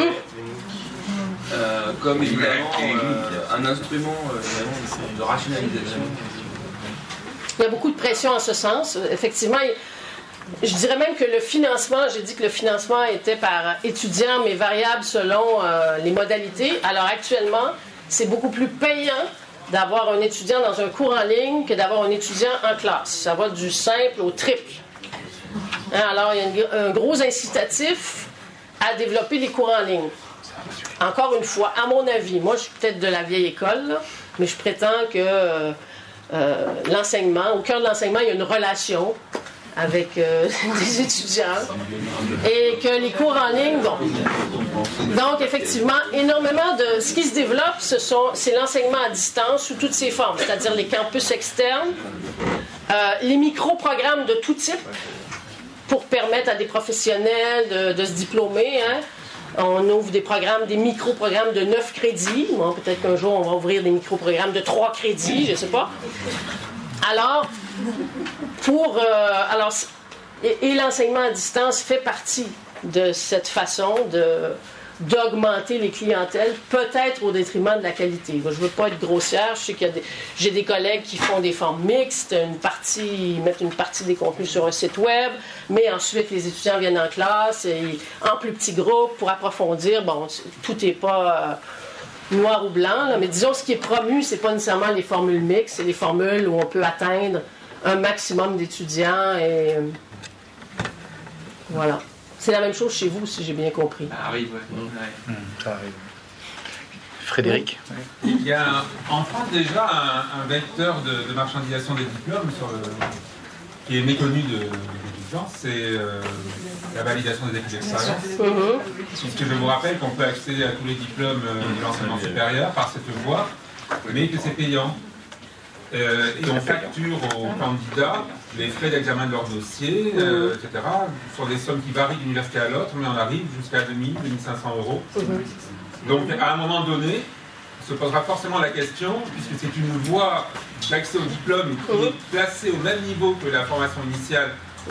Speaker 4: euh, comme évidemment euh, un instrument euh, évidemment, de rationalisation.
Speaker 2: Il y a beaucoup de pression en ce sens. Effectivement, je dirais même que le financement, j'ai dit que le financement était par étudiant, mais variable selon euh, les modalités. Alors actuellement, c'est beaucoup plus payant d'avoir un étudiant dans un cours en ligne que d'avoir un étudiant en classe. Ça va du simple au triple. Hein, alors, il y a un gros incitatif à développer les cours en ligne. Encore une fois, à mon avis, moi je suis peut-être de la vieille école, là, mais je prétends que euh, euh, l'enseignement, au cœur de l'enseignement, il y a une relation avec euh, des étudiants et que les cours en ligne, bon. Donc, effectivement, énormément de ce qui se développe, ce sont, c'est l'enseignement à distance sous toutes ses formes, c'est-à-dire les campus externes, euh, les micro-programmes de tout type pour permettre à des professionnels de, de se diplômer. Hein. On ouvre des programmes, des micro-programmes de neuf crédits. Bon, peut-être qu'un jour, on va ouvrir des micro-programmes de trois crédits, je ne sais pas. Alors, pour, euh, alors et, et l'enseignement à distance fait partie de cette façon de, d'augmenter les clientèles, peut-être au détriment de la qualité. Je ne veux pas être grossière, je sais qu'il y a des, j'ai des collègues qui font des formes mixtes, une partie, ils mettent une partie des contenus sur un site web, mais ensuite les étudiants viennent en classe, et, en plus petits groupes, pour approfondir. Bon, tout n'est pas... Euh, noir ou blanc, là, mais disons ce qui est promu, c'est pas nécessairement les formules mixtes, c'est les formules où on peut atteindre un maximum d'étudiants et voilà. C'est la même chose chez vous, si j'ai bien compris.
Speaker 4: Ça arrive, oui. Ouais.
Speaker 3: Mmh, ça arrive. Frédéric.
Speaker 6: Oui. Il y a en France déjà un, un vecteur de, de marchandisation des diplômes sur le, qui est méconnu de, de, c'est euh, la validation des études d'expérience. Mm-hmm. Puisque je vous rappelle qu'on peut accéder à tous les diplômes euh, de l'enseignement supérieur par cette voie, mais que c'est payant. Euh, et on facture aux candidats les frais d'examen de leur dossier, euh, et cetera, sur des sommes qui varient d'une université à l'autre, mais on arrive jusqu'à deux mille, deux mille cinq cents euros. Mm-hmm. Donc à un moment donné, se posera forcément la question, puisque c'est une voie d'accès au diplôme qui mm-hmm. est placée au même niveau que la formation initiale,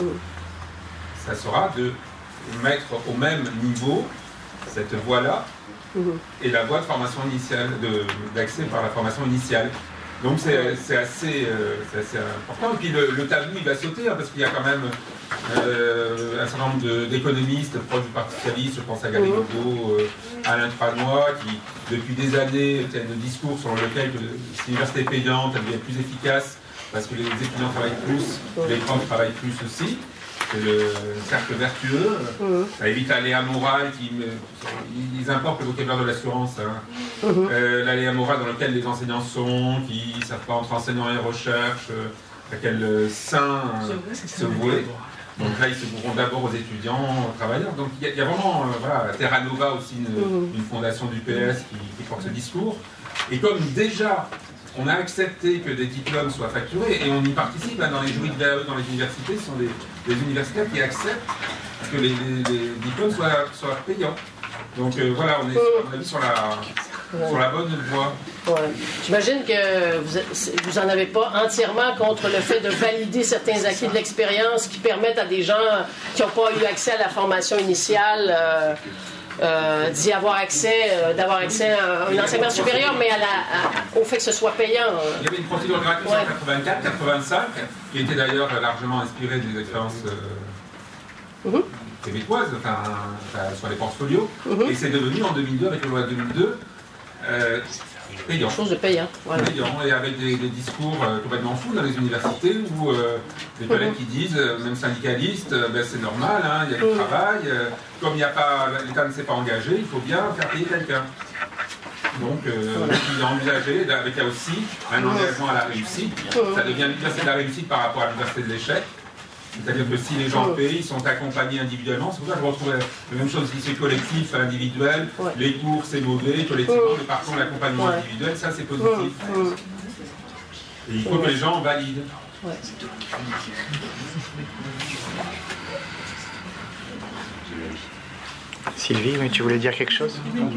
Speaker 6: ça sera de mettre au même niveau cette voie-là et la voie de formation initiale, de, d'accès par la formation initiale. Donc c'est, c'est, assez, euh, c'est assez important. Et puis le, le tabou, il va sauter, hein, parce qu'il y a quand même euh, un certain nombre de, d'économistes proches du Parti socialiste, je pense à Gary Lobo, euh, Alain Tranois, qui depuis des années tiennent le discours sur lequel si l'université est payante, elle devient plus efficace, parce que les étudiants travaillent plus, les profs travaillent plus aussi. C'est le cercle vertueux. Mmh. Ça évite l'aléa morale. Qui, ils importent le vocabulaire de l'assurance. Hein. Mmh. Euh, l'aléa morale dans lequel les enseignants sont, qui ne savent pas entre enseignants et recherche, euh, à quel sein euh, se vouer. Donc là, ils se voueront d'abord aux étudiants, aux travailleurs. Donc il y, y a vraiment, euh, voilà, Terra Nova aussi, une, mmh. une fondation du P S qui, qui porte ce discours. Et comme déjà, on a accepté que des diplômes soient facturés, et on y participe, hein, dans les jurys de V A E, dans les universités, ce sont des, des universitaires qui acceptent que les, les, les diplômes soient, soient payants. Donc euh, voilà, on est, on est sur, la, sur la bonne voie.
Speaker 2: Ouais. J'imagine que vous, vous en avez pas entièrement contre le fait de valider certains acquis de l'expérience qui permettent à des gens qui n'ont pas eu accès à la formation initiale euh, Euh, d'y avoir accès, euh, d'avoir accès à un enseignement supérieur, mais à la, à, au fait que ce soit payant. Euh.
Speaker 6: Il y avait une procédure gratuite ouais. en quatre-vingt-quatre quatre-vingt-cinq, qui était d'ailleurs largement inspirée des expériences euh, mm-hmm. québécoises, enfin, enfin, sur les portfolios, mm-hmm. et c'est devenu en deux mille deux, avec la loi deux mille deux, euh, payant.
Speaker 2: Chose de payant. Voilà.
Speaker 6: Payant, et avec des, des discours euh, complètement fous dans les universités où euh, des collègues qui disent, euh, même syndicalistes, euh, ben, c'est normal, hein, il y a du travail, euh, comme il n'y a pas, l'État ne s'est pas engagé, il faut bien faire payer quelqu'un. Donc, euh, il a envisagé, avec là aussi un engagement à la réussite. Ça devient l'université de la réussite par rapport à l'université de l'échec. C'est-à-dire que si les gens payent, ils sont accompagnés individuellement. C'est pour ça que je retrouve la même chose ici, c'est collectif, individuel. Ouais. Les cours, c'est mauvais, collectivement, mais par contre, l'accompagnement ouais. individuel, ça, c'est positif. Ouais. Et il faut que les gens valident. Ouais.
Speaker 3: Sylvie, mais tu voulais dire quelque chose?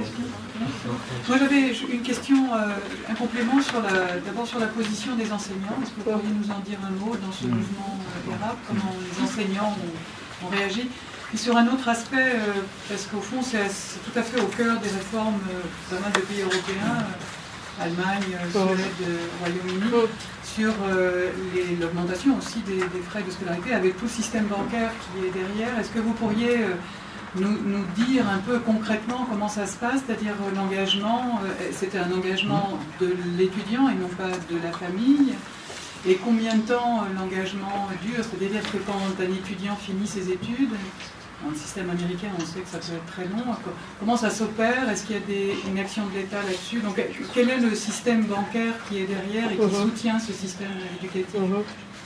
Speaker 7: Moi j'avais une question, euh, un complément sur la, d'abord sur la position des enseignants. Est-ce que vous pourriez nous en dire un mot dans ce mouvement euh, érable, comment les enseignants ont, ont réagi? Et sur un autre aspect, euh, parce qu'au fond c'est, c'est tout à fait au cœur des réformes euh, pas mal de pays européens, euh, Allemagne, Suède, euh, Royaume-Uni, sur euh, les, l'augmentation aussi des, des frais de scolarité avec tout le système bancaire qui est derrière. Est-ce que vous pourriez euh, Nous, nous dire un peu concrètement comment ça se passe, c'est-à-dire euh, l'engagement, euh, c'était un engagement de l'étudiant et non pas de la famille, et combien de temps euh, l'engagement dure, c'est-à-dire que quand un étudiant finit ses études, dans le système américain on sait que ça peut être très long, comment ça s'opère, est-ce qu'il y a des, une action de l'État là-dessus, donc quel est le système bancaire qui est derrière et qui mmh. soutient ce système éducatif?
Speaker 2: mmh.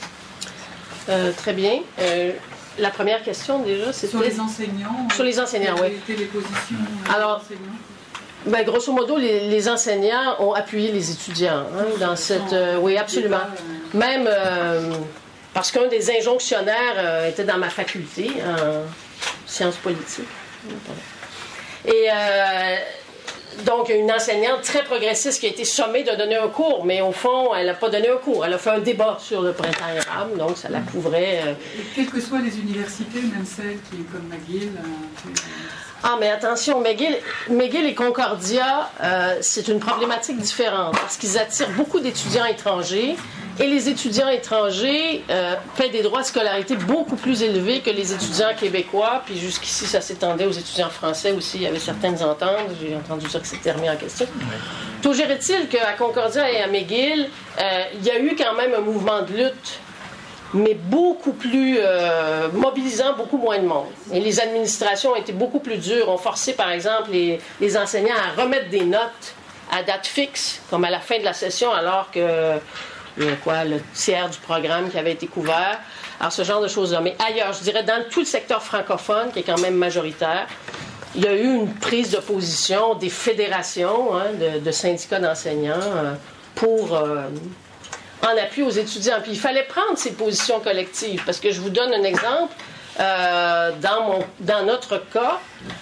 Speaker 2: euh, Très bien. Euh... La première question, déjà, c'était...
Speaker 7: Sur les enseignants.
Speaker 2: Sur les enseignants, oui.
Speaker 7: Quelles étaient les positions euh,
Speaker 2: Alors,
Speaker 7: des enseignants?
Speaker 2: Ben, grosso modo, les, les enseignants ont appuyé les étudiants hein, dans cette... Euh, oui, absolument. Même euh, parce qu'un des injonctionnaires euh, était dans ma faculté en sciences politiques. Et... Euh, Donc, une enseignante très progressiste qui a été sommée de donner un cours, mais au fond, elle n'a pas donné un cours. Elle a fait un débat sur le printemps érable, donc ça la couvrait. Euh...
Speaker 7: Quelles que soient les universités, même celles qui, comme McGill... Euh,
Speaker 2: Ah, mais attention, McGill, McGill et Concordia, euh, c'est une problématique différente, parce qu'ils attirent beaucoup d'étudiants étrangers, et les étudiants étrangers euh, paient des droits de scolarité beaucoup plus élevés que les étudiants québécois, puis jusqu'ici, ça s'étendait aux étudiants français aussi, il y avait certaines ententes, j'ai entendu dire que c'était remis en question. Ouais. Toujours est-il qu'à Concordia et à McGill, euh, il y a eu quand même un mouvement de lutte, mais beaucoup plus euh, mobilisant, beaucoup moins de monde. Et les administrations ont été beaucoup plus dures, ont forcé, par exemple, les, les enseignants à remettre des notes à date fixe, comme à la fin de la session, alors que il y a quoi, le tiers du programme qui avait été couvert. Alors, ce genre de choses-là. Mais ailleurs, je dirais, dans tout le secteur francophone, qui est quand même majoritaire, il y a eu une prise de position des fédérations hein, de, de syndicats d'enseignants euh, pour... Euh, en appui aux étudiants. Puis il fallait prendre ces positions collectives, parce que je vous donne un exemple. Euh, dans, mon, dans notre cas,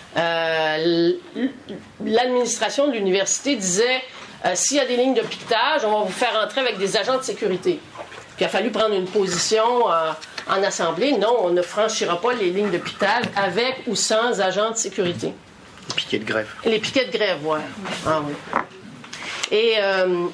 Speaker 2: euh, l'administration de l'université disait euh, s'il y a des lignes de piquetage, on va vous faire entrer avec des agents de sécurité. Puis il a fallu prendre une position euh, en assemblée. Non, on ne franchira pas les lignes de piquetage avec ou sans agents de sécurité.
Speaker 3: Les piquets de grève.
Speaker 2: Les piquets de grève, oui. Ah, oui. Et... Euh,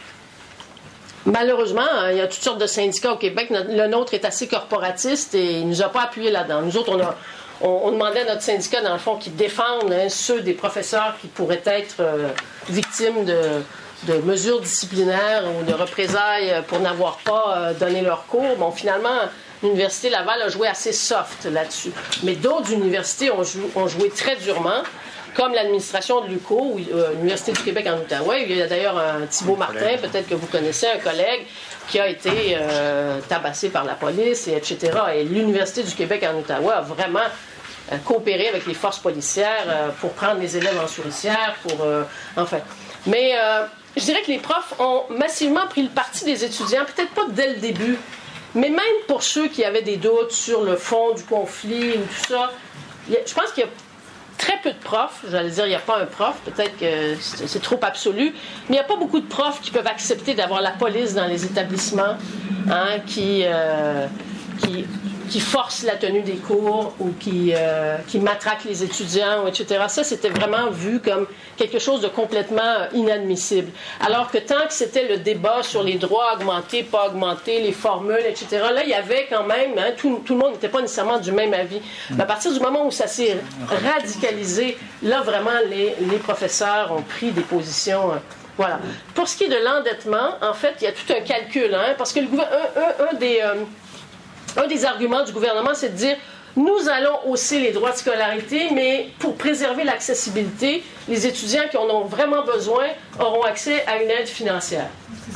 Speaker 2: malheureusement, il y a toutes sortes de syndicats au Québec. Le nôtre est assez corporatiste et il ne nous a pas appuyés là-dedans. Nous autres, on, a, on, on demandait à notre syndicat, dans le fond, qu'ils défendent hein, ceux des professeurs qui pourraient être euh, victimes de, de mesures disciplinaires ou de représailles pour n'avoir pas euh, donné leur cours. Bon, finalement, l'Université Laval a joué assez soft là-dessus. Mais d'autres universités ont, jou- ont joué très durement. Comme l'administration de l'U Q O, euh, l'Université du Québec en Outaouais. Il y a d'ailleurs un Thibault Martin, peut-être que vous connaissez, un collègue qui a été euh, tabassé par la police, et etc. Et l'Université du Québec en Outaouais a vraiment euh, coopéré avec les forces policières euh, pour prendre les élèves en souricière, pour... Euh, enfin. Mais euh, je dirais que les profs ont massivement pris le parti des étudiants, peut-être pas dès le début, mais même pour ceux qui avaient des doutes sur le fond du conflit ou tout ça, il y a, je pense qu'il y a très peu de profs, j'allais dire, il n'y a pas un prof, peut-être que c'est, c'est trop absolu, mais il n'y a pas beaucoup de profs qui peuvent accepter d'avoir la police dans les établissements, hein, qui, euh, qui, qui forcent la tenue des cours ou qui, euh, qui matraquent les étudiants, et cetera. Ça, c'était vraiment vu comme quelque chose de complètement inadmissible. Alors que tant que c'était le débat sur les droits augmentés, pas augmentés, les formules, et cetera, là, il y avait quand même, hein, tout, tout le monde n'était pas nécessairement du même avis. Mais à partir du moment où ça s'est radicalisé, là, vraiment, les, les professeurs ont pris des positions... Euh, voilà. Pour ce qui est de l'endettement, en fait, il y a tout un calcul, hein, parce que le gouver- un, un, un des... Euh, Un des arguments du gouvernement, c'est de dire Nous allons hausser les droits de scolarité, mais pour préserver l'accessibilité, les étudiants qui en ont vraiment besoin auront accès à une aide financière.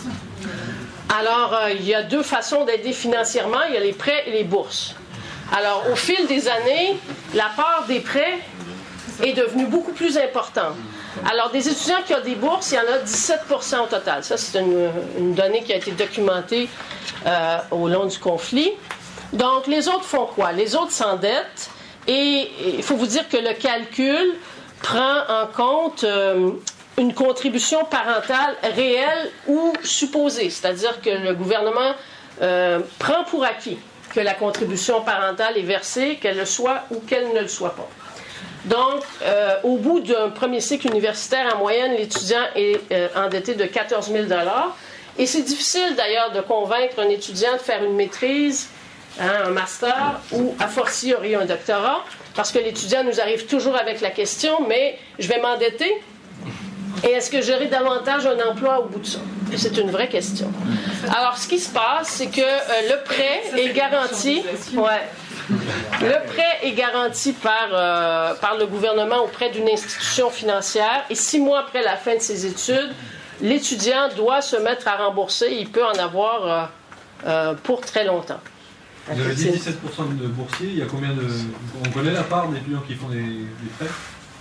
Speaker 2: Alors, euh, il y a deux façons d'aider financièrement. Il y a les prêts et les bourses. Alors, au fil des années, la part des prêts est devenue beaucoup plus importante. Alors, des étudiants qui ont des bourses, il y en a dix-sept pour cent au total. Ça, c'est une, une donnée qui a été documentée euh, au long du conflit. Donc, les autres font quoi? Les autres s'endettent et il faut vous dire que le calcul prend en compte euh, une contribution parentale réelle ou supposée. C'est-à-dire que le gouvernement euh, prend pour acquis que la contribution parentale est versée, qu'elle le soit ou qu'elle ne le soit pas. Donc, euh, au bout d'un premier cycle universitaire, en moyenne, l'étudiant est euh, endetté de quatorze mille dollars. Et c'est difficile, d'ailleurs, de convaincre un étudiant de faire une maîtrise, hein, un master ou, a fortiori, un doctorat, parce que l'étudiant nous arrive toujours avec la question, mais je vais m'endetter, et est-ce que j'aurai davantage un emploi au bout de ça? C'est une vraie question. Alors, ce qui se passe, c'est que euh, le prêt est garanti... Ouais. Le prêt est garanti par, euh, par le gouvernement auprès d'une institution financière et six mois après la fin de ses études, l'étudiant doit se mettre à rembourser. Il peut en avoir euh, euh, pour très longtemps.
Speaker 8: Vous avez dit dix-sept pour cent de boursiers. Il y a combien de... On connaît la part d'étudiants qui font des, des prêts?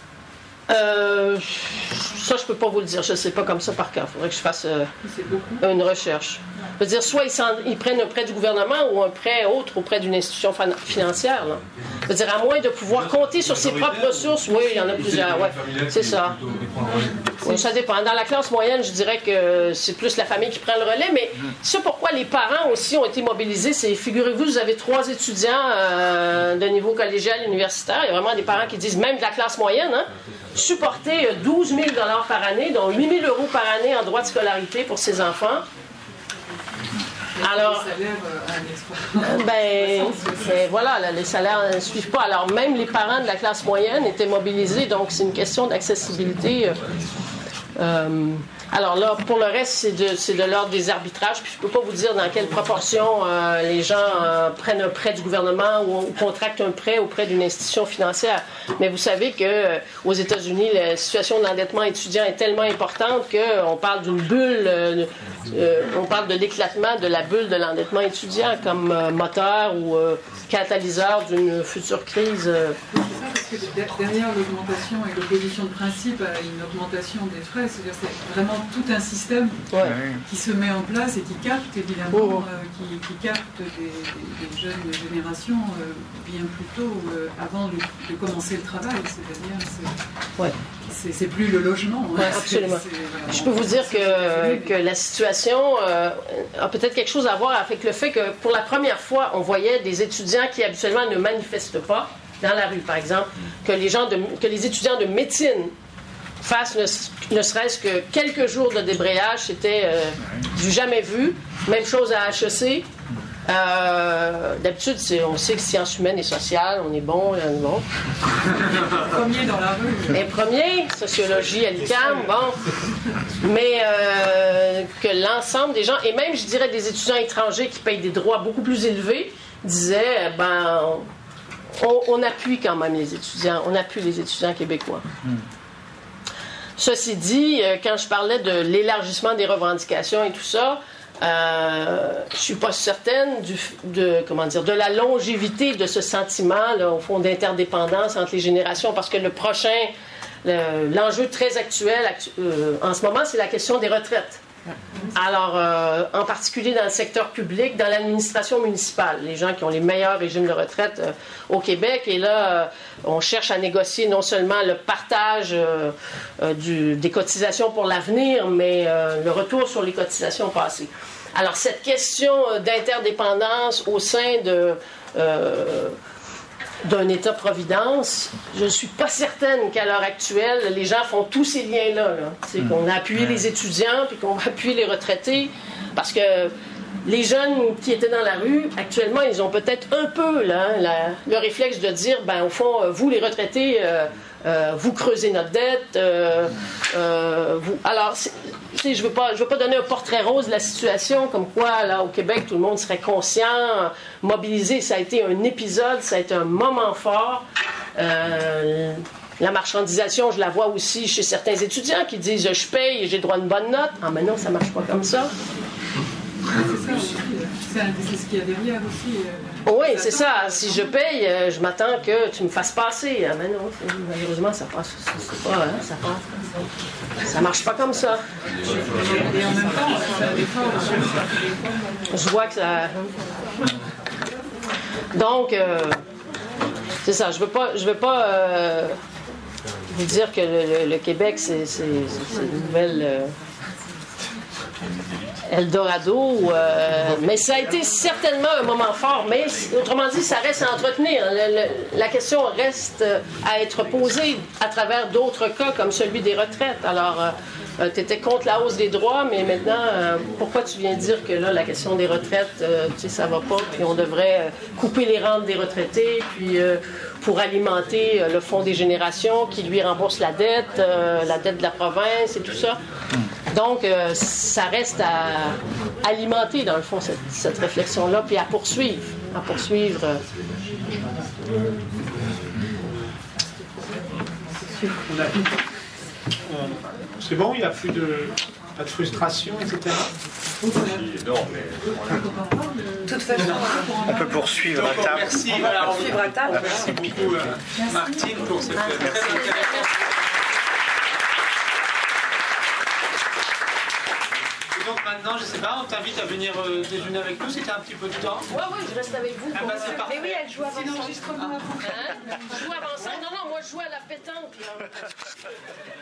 Speaker 2: Euh, ça, je peux pas vous le dire. Je sais pas comme ça par cœur. Il faudrait que je fasse euh, une recherche. Je veux dire, soit ils, ils prennent un prêt du gouvernement ou un prêt autre auprès d'une institution financière. Là. Je veux dire, à moins de pouvoir compter sur ses propres ressources, oui, il y en a plusieurs. Ouais, c'est ça. Oui, ça dépend. Dans la classe moyenne, je dirais que c'est plus la famille qui prend le relais, mais c'est pourquoi les parents aussi ont été mobilisés. C'est, figurez-vous, vous avez trois étudiants euh, de niveau collégial et universitaire. Il y a vraiment des parents qui disent, même de la classe moyenne, hein, supporter douze mille dollars par année, dont huit mille euros par année en droits de scolarité pour ses enfants. Alors, euh, ben, c'est, voilà, là, les salaires ne suivent pas. Alors, même les parents de la classe moyenne étaient mobilisés, donc c'est une question d'accessibilité. Euh, euh, alors là, pour le reste, c'est de, c'est de l'ordre des arbitrages. Puis je ne peux pas vous dire dans quelle proportion euh, les gens euh, prennent un prêt du gouvernement ou, ou contractent un prêt auprès d'une institution financière. Mais vous savez qu'aux euh, États-Unis, la situation de l'endettement étudiant est tellement importante qu'on parle d'une bulle, euh, euh, on parle de l'éclatement de la bulle de l'endettement étudiant comme euh, moteur ou euh, catalyseur d'une future crise. Euh.
Speaker 7: Parce que derrière l'augmentation et l'opposition de principe à une augmentation des frais, c'est-à-dire c'est vraiment tout un système ouais. qui se met en place et qui capte évidemment, oh. euh, qui, qui capte des, des, des jeunes générations euh, bien plus tôt, euh, avant de, de commencer le travail. C'est-à-dire, c'est,
Speaker 2: ouais.
Speaker 7: c'est, c'est plus le logement.
Speaker 2: Ouais, hein, absolument. C'est, c'est Je peux vous dire que, que la situation euh, a peut-être quelque chose à voir avec le fait que pour la première fois, on voyait des étudiants qui habituellement ne manifestent pas dans la rue, par exemple, que les, gens de, que les étudiants de médecine fassent ne, ne serait-ce que quelques jours de débrayage, c'était euh, du jamais vu. Même chose à H E C. Euh, d'habitude, c'est, on sait que sciences humaines et sociales, on est bon, on est bon.
Speaker 7: Premier dans la rue.
Speaker 2: Les premiers, sociologie à l'U Q A M, bon. Mais euh, que l'ensemble des gens, et même, je dirais, des étudiants étrangers qui payent des droits beaucoup plus élevés, disaient, ben... On, on appuie quand même les étudiants, on appuie les étudiants québécois. Mm. Ceci dit, quand je parlais de l'élargissement des revendications et tout ça, euh, je ne suis pas certaine du, de, comment dire, de la longévité de ce sentiment, là, au fond, d'interdépendance entre les générations, parce que le prochain, le, l'enjeu très actuel actu, euh, en ce moment, c'est la question des retraites. Alors, euh, en particulier dans le secteur public, dans l'administration municipale, les gens qui ont les meilleurs régimes de retraite euh, au Québec. Et là, euh, on cherche à négocier non seulement le partage euh, euh, du, des cotisations pour l'avenir, mais euh, le retour sur les cotisations passées. Alors, cette question d'interdépendance au sein de... Euh, d'un État-providence, je ne suis pas certaine qu'à l'heure actuelle, les gens font tous ces liens-là. Là. C'est qu'on a appuyé les étudiants, puis qu'on va appuyer les retraités, parce que les jeunes qui étaient dans la rue, actuellement, ils ont peut-être un peu là, la, le réflexe de dire, ben au fond, vous les retraités, euh, euh, vous creusez notre dette. Euh, euh, vous... Alors, je ne veux pas, je veux pas donner un portrait rose de la situation, comme quoi, là, au Québec, tout le monde serait conscient, mobilisé. Ça a été un épisode, ça a été un moment fort. Euh, la marchandisation, je la vois aussi chez certains étudiants qui disent « je paye et j'ai droit à une bonne note ». Ah, mais non, ça ne marche pas comme ça.
Speaker 7: C'est ça aussi, c'est ce qu'il y a derrière aussi.
Speaker 2: Oui, c'est ça. Si je paye, je m'attends que tu me fasses passer. Ah, mais non, malheureusement, ça passe. C'est pas, hein, ça passe. Ça marche pas comme ça.
Speaker 7: Et en même temps, c'est un effort.
Speaker 2: Je vois que ça. Donc, euh, c'est ça. Je veux pas, je veux pas euh, vous dire que le, le, le Québec, c'est une nouvelle. Euh, Eldorado, euh, mais ça a été certainement un moment fort, mais autrement dit, ça reste à entretenir. Le, le, la question reste à être posée à travers d'autres cas comme celui des retraites. Alors, euh, tu étais contre la hausse des droits, mais maintenant, euh, pourquoi tu viens dire que là, la question des retraites, euh, tu sais, ça va pas, puis on devrait couper les rentes des retraités, puis euh, pour alimenter euh, le fonds des générations qui lui rembourse la dette, euh, la dette de la province et tout ça. Donc, euh, ça reste à alimenter, dans le fond, cette, cette réflexion-là, puis à poursuivre. À poursuivre. Euh...
Speaker 1: C'est bon, il n'y a plus de, pas de frustration, et cetera.
Speaker 9: Non, mais...
Speaker 10: De toute façon,
Speaker 3: on peut poursuivre à table.
Speaker 1: Merci,
Speaker 10: on va poursuivre à table.
Speaker 1: Merci beaucoup, euh, Martine, pour cette très intéressante. Donc maintenant, je ne sais pas, on t'invite à venir euh, déjeuner avec nous si tu as un petit peu de temps.
Speaker 2: Oui, oui, je reste avec vous.
Speaker 1: Ah bah, c'est parfait.
Speaker 10: Mais oui, elle joue avant ça.
Speaker 2: Hein? Je joue avant ça. Non, non, moi je joue à la pétanque. Là.